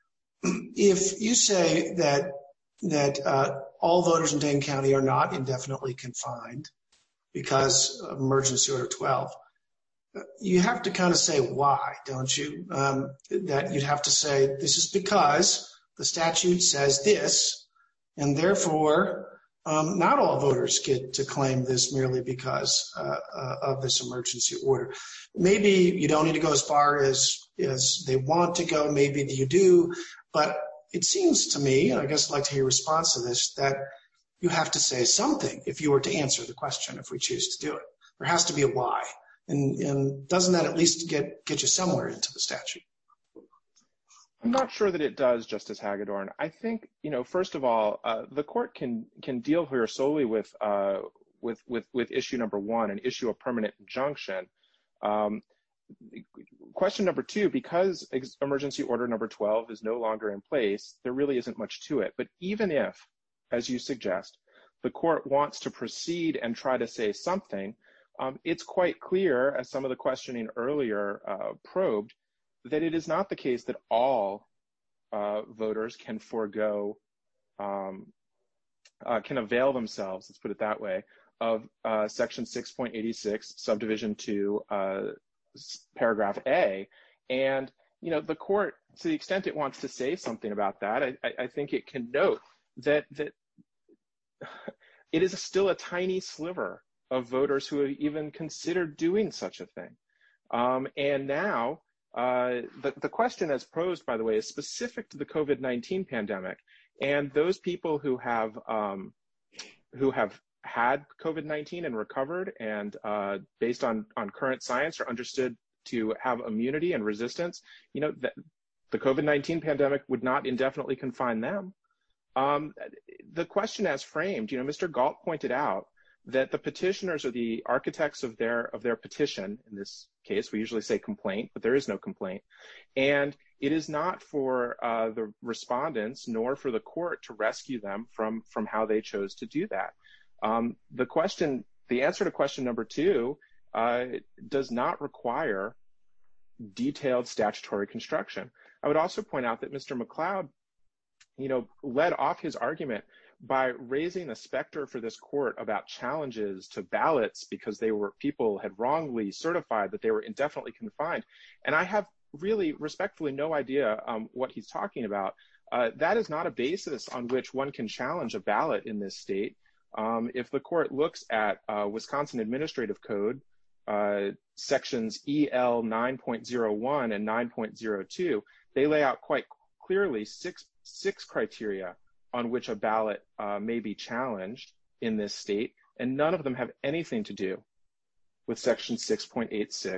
if you say that, that uh, all voters in Dane County are not indefinitely confined because of Emergency Order twelve, you have to kind of say why, don't you? Um, that you'd have to say this is because the statute says this, and therefore um, not all voters get to claim this merely because uh, uh, of this emergency order. Maybe you don't need to go as far as, as they want to go, maybe you do, but it seems to me, and I guess I'd like to hear your response to this, that you have to say something if you were to answer the question, if we choose to do it. There has to be a why, and, and doesn't that at least get, get you somewhere into the statute? I'm not sure that it does, Justice Hagedorn. I think, you know, first of all, uh, the court can can deal here solely with uh, with with with issue number one, and issue a permanent injunction. Um, question number two, because ex- emergency order number twelve is no longer in place, there really isn't much to it. But even if, as you suggest, the court wants to proceed and try to say something, um, it's quite clear, as some of the questioning earlier uh, probed, that it is not the case that all uh, voters can forego, um, uh, can avail themselves, let's put it that way, of uh, section six point eight six, subdivision two, uh, paragraph A. And, you know, the court, to the extent it wants to say something about that, I, I think it can note that, that it is still a tiny sliver of voters who have even considered doing such a thing. Um, and now, Uh, the, the question as posed, by the way, is specific to the COVID nineteen pandemic. And those people who have um, who have had COVID nineteen and recovered, and uh, based on, on current science are understood to have immunity and resistance, you know, the, the COVID nineteen pandemic would not indefinitely confine them. Um, the question as framed, you know, Mister Galt pointed out that the petitioners are the architects of their of their petition. In this case, we usually say complaint, but there is no complaint. And it is not for uh, the respondents nor for the court to rescue them from, from how they chose to do that. Um, the question, the answer to question number two uh, does not require detailed statutory construction. I would also point out that Mister McLeod, you know, led off his argument by raising a specter for this court about challenges to ballots because they were, people had wrongly certified that they were indefinitely confined. And I have really respectfully no idea um, what he's talking about. Uh, that is not a basis on which one can challenge a ballot in this state. Um, if the court looks at uh, Wisconsin Administrative Code, uh, sections E L nine point oh one and nine point oh two, they lay out quite clearly six, six criteria on which a ballot uh, may be challenged in this state, and none of them have anything to do with section six point eight six,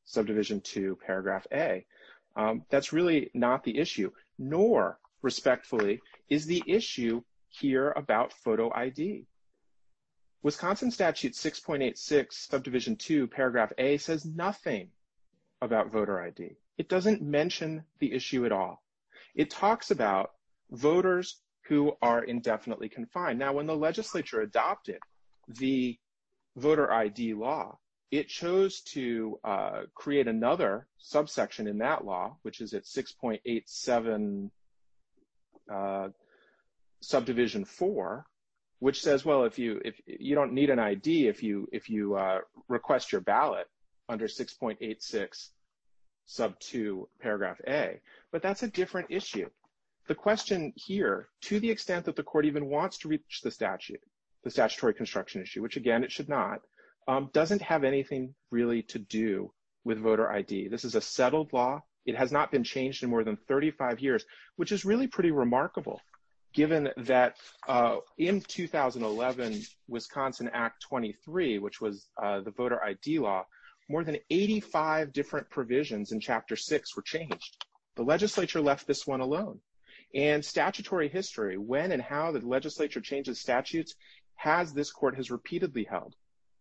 subdivision two, paragraph A. Um, that's really not the issue, nor, respectfully, is the issue here about photo I D. Wisconsin statute six point eight six, subdivision two, paragraph A says nothing about voter I D. It doesn't mention the issue at all. It talks about voters who are indefinitely confined. Now, when the legislature adopted the voter I D law, it chose to uh, create another subsection in that law, which is at six point eight seven uh, subdivision four, which says, well, if you if you don't need an I D if you if you uh, request your ballot under six point eight six sub two, paragraph A. But that's a different issue. The question here, to the extent that the court even wants to reach the statute, the statutory construction issue, which again, it should not, um, doesn't have anything really to do with voter I D. This is a settled law. It has not been changed in more than thirty-five years, which is really pretty remarkable, given that uh, in two thousand eleven, Wisconsin Act twenty-three, which was uh, the voter I D law, more than eighty-five different provisions in Chapter six were changed. The legislature left this one alone. And statutory history, when and how the legislature changes statutes, has, this court has repeatedly held,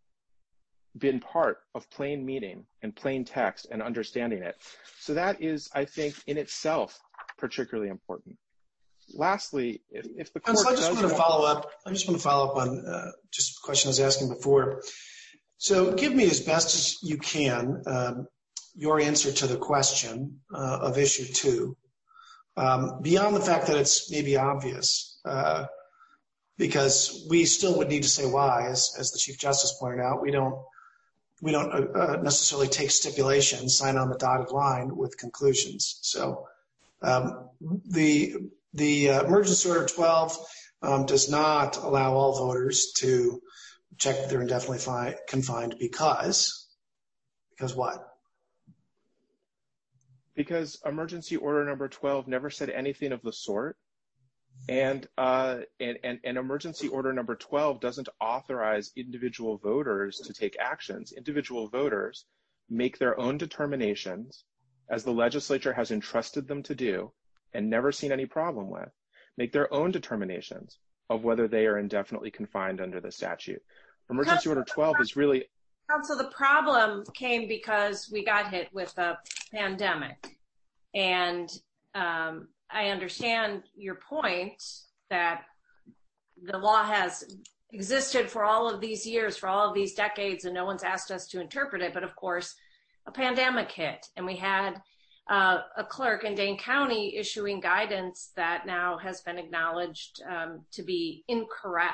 been part of plain meaning and plain text and understanding it. So that is, I think, in itself, particularly important. Lastly, if, if the court so I just does want to follow up. I just want to follow up on uh, just a question I was asking before. So give me as best as you can um, your answer to the question uh, of issue two, um, beyond the fact that it's maybe obvious, uh, because we still would need to say why, as, as the Chief Justice pointed out. We don't we don't uh, necessarily take stipulations, sign on the dotted line with conclusions. So um, the the uh, emergency order twelve um, does not allow all voters to check that they're indefinitely fi- confined because, because what? Because emergency order number twelve never said anything of the sort. And, uh, and, and, and emergency order number twelve doesn't authorize individual voters to take actions. Individual voters make their own determinations, as the legislature has entrusted them to do and never seen any problem with, make their own determinations of whether they are indefinitely confined under the statute. Emergency order twelve is really... Council, the problem came because we got hit with a pandemic. And um, I understand your point that the law has existed for all of these years, for all of these decades, and no one's asked us to interpret it. But of course, a pandemic hit, and we had uh, a clerk in Dane County issuing guidance that now has been acknowledged um, to be incorrect.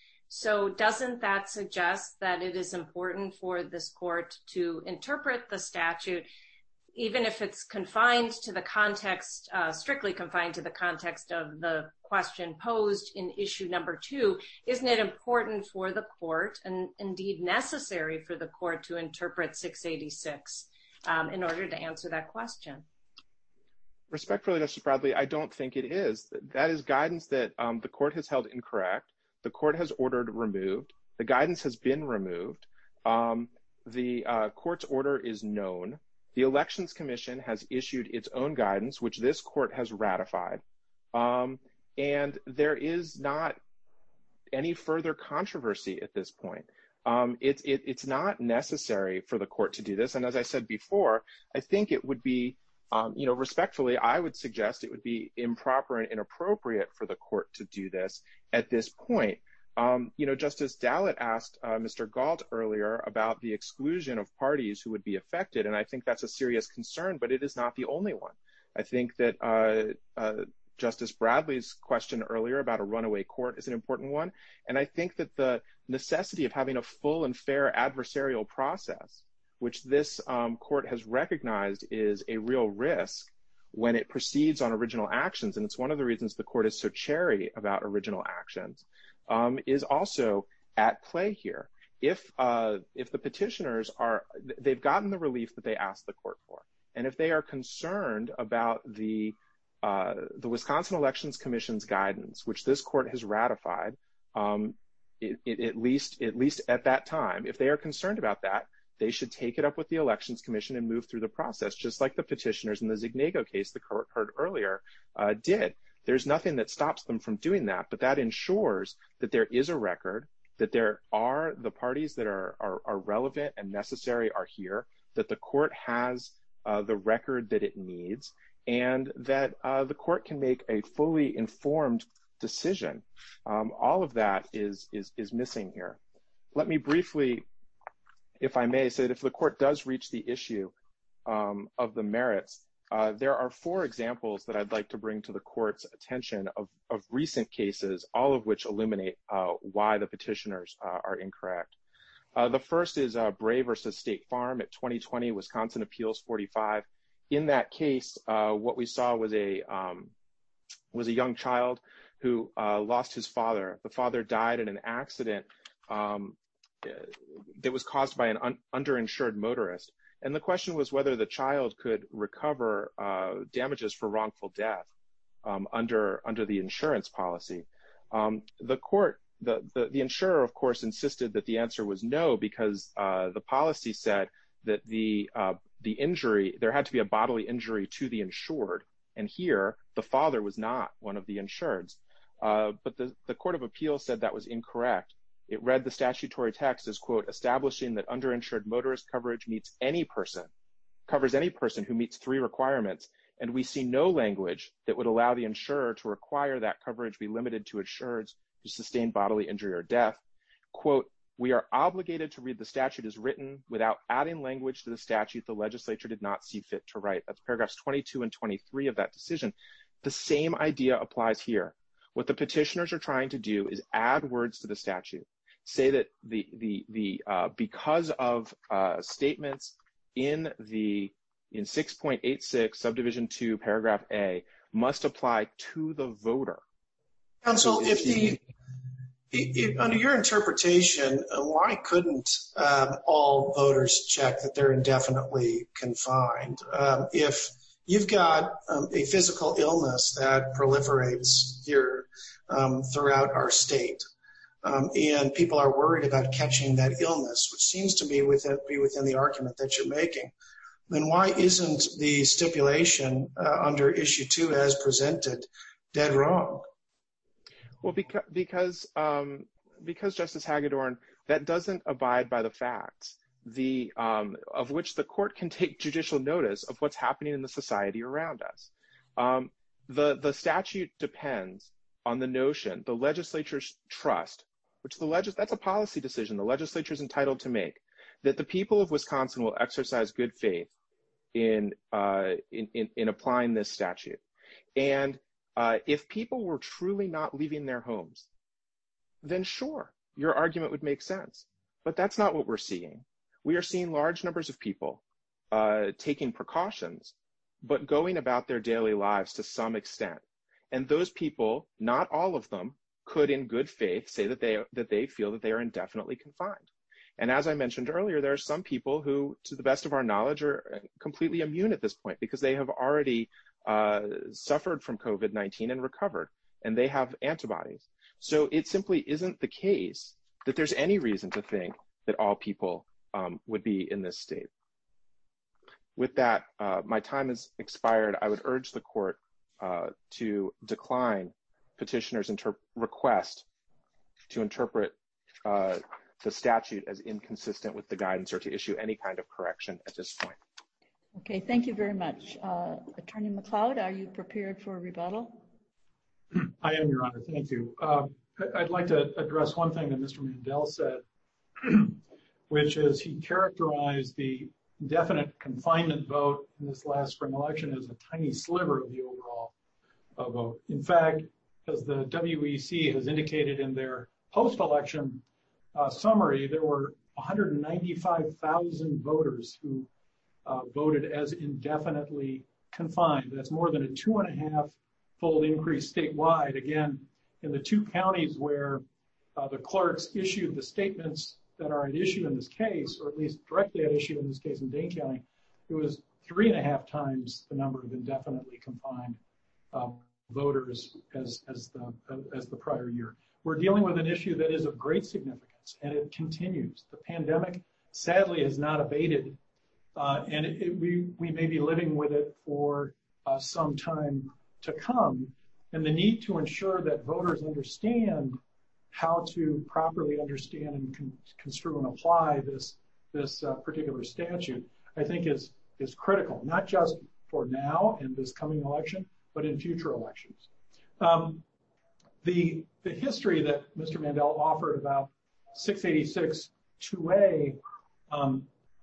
So doesn't that suggest that it is important for this court to interpret the statute, even if it's confined to the context, uh, strictly confined to the context of the question posed in issue number two? Isn't it important for the court, and indeed necessary for the court, to interpret six eighty-six um, in order to answer that question? Respectfully, Justice Bradley, I don't think it is. That is guidance that um, the court has held incorrect. The court has ordered removed. The guidance has been removed. Um, the uh, court's order is known. The Elections Commission has issued its own guidance, which this court has ratified. Um, and there is not any further controversy at this point. Um, it, it, it's not necessary for the court to do this. And as I said before, I think it would be, um, you know, respectfully, I would suggest it would be improper and inappropriate for the court to do this at this point. Um, you know, Justice Dallett asked uh, Mister Galt earlier about the exclusion of parties who would be affected, and I think that's a serious concern, but it is not the only one. I think that uh, uh, Justice Bradley's question earlier about a runaway court is an important one, and I think that the necessity of having a full and fair adversarial process, which this um, court has recognized is a real risk when it proceeds on original actions, and it's one of the reasons the court is so chary about original actions, um, is also at play here. If uh, if the petitioners are, they've gotten the relief that they asked the court for, and if they are concerned about the uh, the Wisconsin Elections Commission's guidance, which this court has ratified, um, it, it, at least at least at that time, if they are concerned about that, they should take it up with the Elections Commission and move through the process, just like the petitioners in the Zignego case the court heard earlier uh, did. There's nothing that stops them from doing that, but that ensures that there is a record, that there are the parties that are, are, are relevant and necessary are here, that the court has uh, the record that it needs, and that uh, the court can make a fully informed decision. Um, all of that is, is, is missing here. Let me briefly, if I may, say that if the court does reach the issue um, of the merits, uh, there are four examples that I'd like to bring to the court's attention of, of recent cases, all of which illuminate uh, why the petitioners uh, are incorrect. Uh, the first is uh, Bray versus State Farm at twenty twenty, Wisconsin Appeals forty-five. In that case, uh, what we saw was a, um, was a young child who uh, lost his father. The father died in an accident um, that was caused by an un underinsured motorist. And the question was whether the child could recover uh, damages for wrongful death um, under, under the insurance policy. Um, the court, the, the, the insurer, of course, insisted that the answer was no, because uh, the policy said that the, uh, the injury, there had to be a bodily injury to the insured. And here, the father was not one of the insureds. Uh, but the, the Court of Appeals said that was incorrect. It read the statutory text as, quote, establishing that underinsured motorist coverage meets any person, covers any person who meets three requirements, and we see no language that would allow the insurer to require that coverage be limited to insureds who sustain bodily injury or death. Quote, we are obligated to read the statute as written without adding language to the statute the legislature did not see fit to write. That's paragraphs twenty-two and twenty-three of that decision. The same idea applies here. What the petitioners are trying to do is add words to the statute, say that the the the uh, because of uh, statements in the in six point eight six subdivision two paragraph A must apply to the voter. Counsel, so if the if, under your interpretation, uh, why couldn't um, all voters check that they're indefinitely confined? Um, if you've got um, a physical illness that proliferates here um, throughout our state, um, and people are worried about catching that illness, which seems to be within, be within the argument that you're making, then why isn't the stipulation uh, under issue two as presented dead wrong? Well, because because um, because Justice Hagedorn, that doesn't abide by the facts, the um, of which the court can take judicial notice of what's happening in the society around us. Um, the the statute depends on the notion, the legislature's trust, which the legis that's a policy decision the legislature is entitled to make, that the people of Wisconsin will exercise good faith in uh, in, in in applying this statute, and Uh, if people were truly not leaving their homes, then sure, your argument would make sense. But that's not what we're seeing. We are seeing large numbers of people uh, taking precautions, but going about their daily lives to some extent. And those people, not all of them, could in good faith say that they, that they feel that they are indefinitely confined. And as I mentioned earlier, there are some people who, to the best of our knowledge, are completely immune at this point because they have already uh, suffered from COVID nineteen and recovered, and they have antibodies. So it simply isn't the case that there's any reason to think that all people um, would be in this state. With that, uh, my time has expired. I would urge the court uh, to decline petitioners' request to interpret uh, the statute as inconsistent with the guidance or to issue any kind of correction at this point. Okay, thank you very much. Uh, Attorney McLeod, are you prepared for a rebuttal? I am, Your Honor. Thank you. Uh, I'd like to address one thing that Mister Mandel said, which is he characterized the indefinite confinement vote in this last spring election as a tiny sliver of the overall uh, vote. In fact, as the W E C has indicated in their post-election uh, summary, there were one hundred ninety-five thousand voters who uh, voted as indefinitely confined. That's more than a two and a half fold increase statewide. Again, in the two counties where uh, the clerks issued the statements that are at issue in this case, or at least directly at issue in this case in Dane County, it was three and a half times the number of indefinitely confined uh, voters as, as, the, uh, as the prior year. We're dealing with an issue that is of great significance, and it continues. The pandemic sadly has not abated, uh, and it, it, we, we may be living with it for uh, some time to come, and the need to ensure that voters understand how to properly understand and con- construe and apply this, this uh, particular statute, I think is, is critical, not just for now and this coming election, but in future elections. Um, the, the history that Mister Mandel offered about six eighty-six two A um,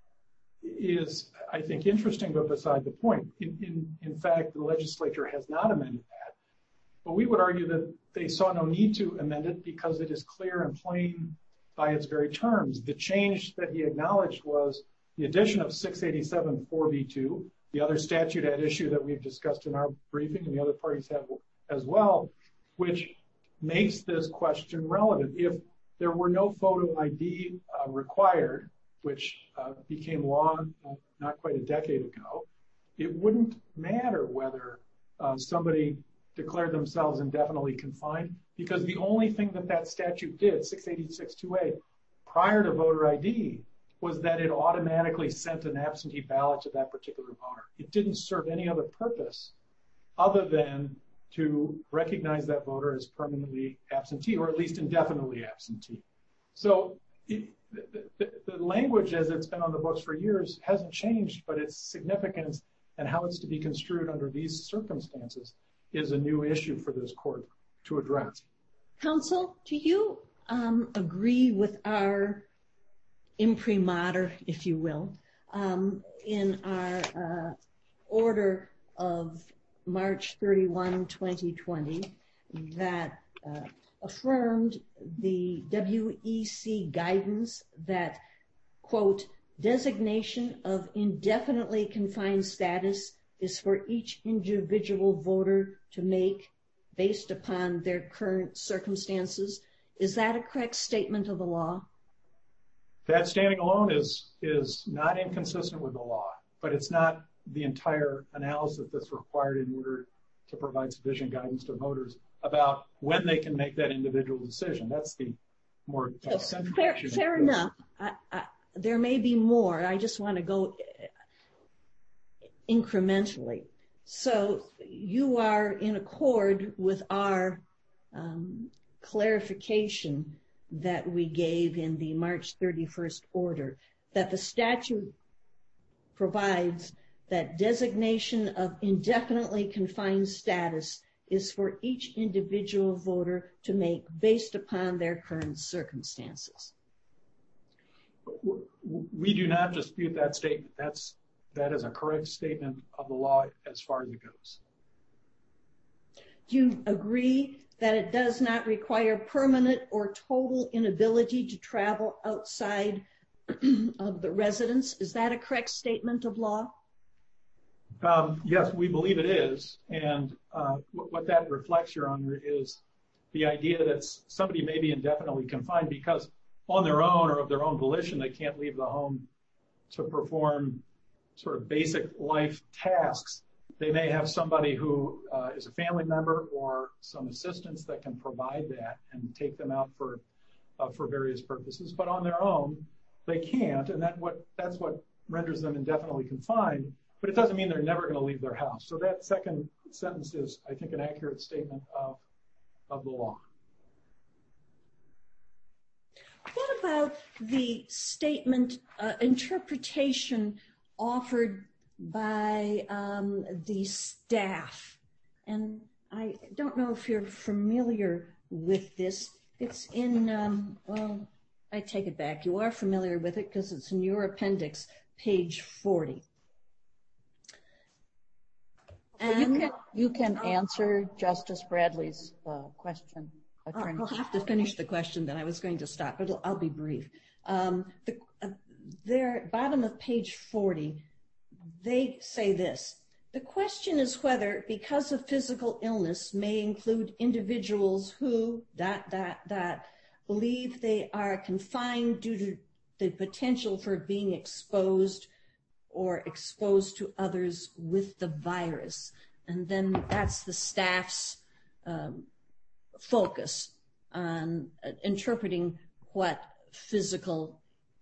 is, I think, interesting, but beside the point. In, in, in fact, the legislature has not amended that, but we would argue that they saw no need to amend it because it is clear and plain by its very terms. The change that he acknowledged was the addition of six eighty-seven four B two, the other statute at issue that we've discussed in our briefing and the other parties have as well, which makes this question relevant. If there were no photo I D uh, required, which uh, became law uh, not quite a decade ago, it wouldn't matter whether uh, somebody declared themselves indefinitely confined, because the only thing that that statute did, six eighty-six two A, prior to voter I D, was that it automatically sent an absentee ballot to that particular voter. It didn't serve any other purpose other than to recognize that voter as permanently absentee, or at least indefinitely absentee. So it, the, the, the language as it's been on the books for years hasn't changed, but its significance and how it's to be construed under these circumstances is a new issue for this court to address. Counsel, do you um, agree with our imprimatur, if you will, um, in our uh, order of March thirty-first, twenty twenty, that uh, affirmed the W E C guidance that, quote, designation of indefinitely confined status is for each individual voter to make based upon their current circumstances? Is that a correct statement of the law? That standing alone is, is not inconsistent with the law, but it's not the entire analysis that's required in order to provide sufficient guidance to voters about when they can make that individual decision. That's the more uh, central fair, issue. Fair enough. I, I, there may be more. I just want to go incrementally. So you are in accord with our um, clarification that we gave in the March thirty-first order, that the statute provides that designation of indefinitely confined status is for each individual voter to make based upon their current circumstances. We do not dispute that statement. That's, that is a correct statement of the law as far as it goes. Do you agree that it does not require permanent or total inability to travel outside of the residence? Is that a correct statement of law? Um, yes, we believe it is. And uh, what that reflects, Your Honor, is the idea that somebody may be indefinitely confined because on their own or of their own volition, they can't leave the home to perform sort of basic life tasks. They may have somebody who uh, is a family member or some assistants that can provide that and take them out for uh, for various purposes. But on their own, they can't, and that what that's what renders them indefinitely confined. But it doesn't mean they're never going to leave their house. So that second sentence is, I think, an accurate statement of of the law. What about the statement uh, interpretation offered by um, the staff? And I don't know if you're familiar with this. It's in, um, well, I take it back. You are familiar with it because it's in your appendix, page forty. And you can, you can answer Justice Bradley's uh, question. Attorney. I'll have to finish the question, then I was going to stop, but I'll be brief. Um, the, uh, there, bottom of page forty, they say this: the question is whether, because of physical illness, may include individuals who, dot, dot, dot, believe they are confined due to the potential for being exposed or exposed to others with the virus. And then that's the staff's um, focus on uh, interpreting what physical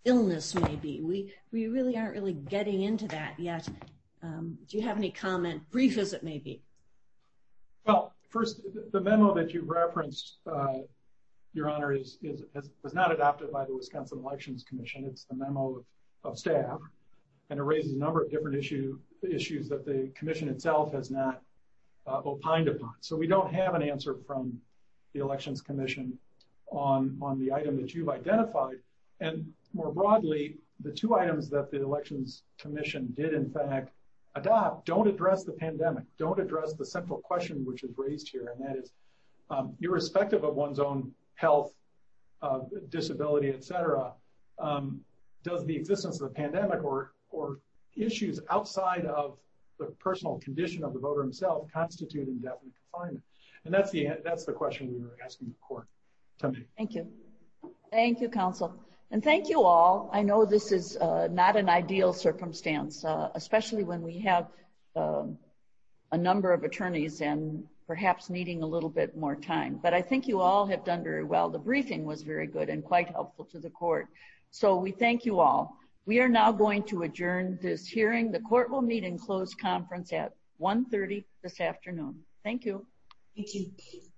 illness may be. We, we really aren't really getting into that yet. Um, do you have any comment, brief as it may be? Well, first, the memo that you referenced, uh, Your Honor, is, is, is was not adopted by the Wisconsin Elections Commission. It's the memo of, of staff, and it raises a number of different issue, issues that the commission itself has not uh, opined upon. So we don't have an answer from the Elections Commission on, on the item that you've identified. And more broadly, the two items that the Elections Commission did, in fact, adopt don't address the pandemic, don't address the central question which is raised here, and that is, um, irrespective of one's own health, uh, disability, et cetera, um, does the existence of the pandemic or, or issues outside of the personal condition of the voter himself constitute indefinite confinement? And that's the, that's the question we were asking the court to make. Thank you. Thank you, counsel. And thank you all. I know this is uh, not an ideal circumstance, uh, especially when we have um, a number of attorneys and perhaps needing a little bit more time. But I think you all have done very well. The briefing was very good and quite helpful to the court. So we thank you all. We are now going to adjourn this hearing. The court will meet in closed conference at one thirty this afternoon. Thank you. Thank you.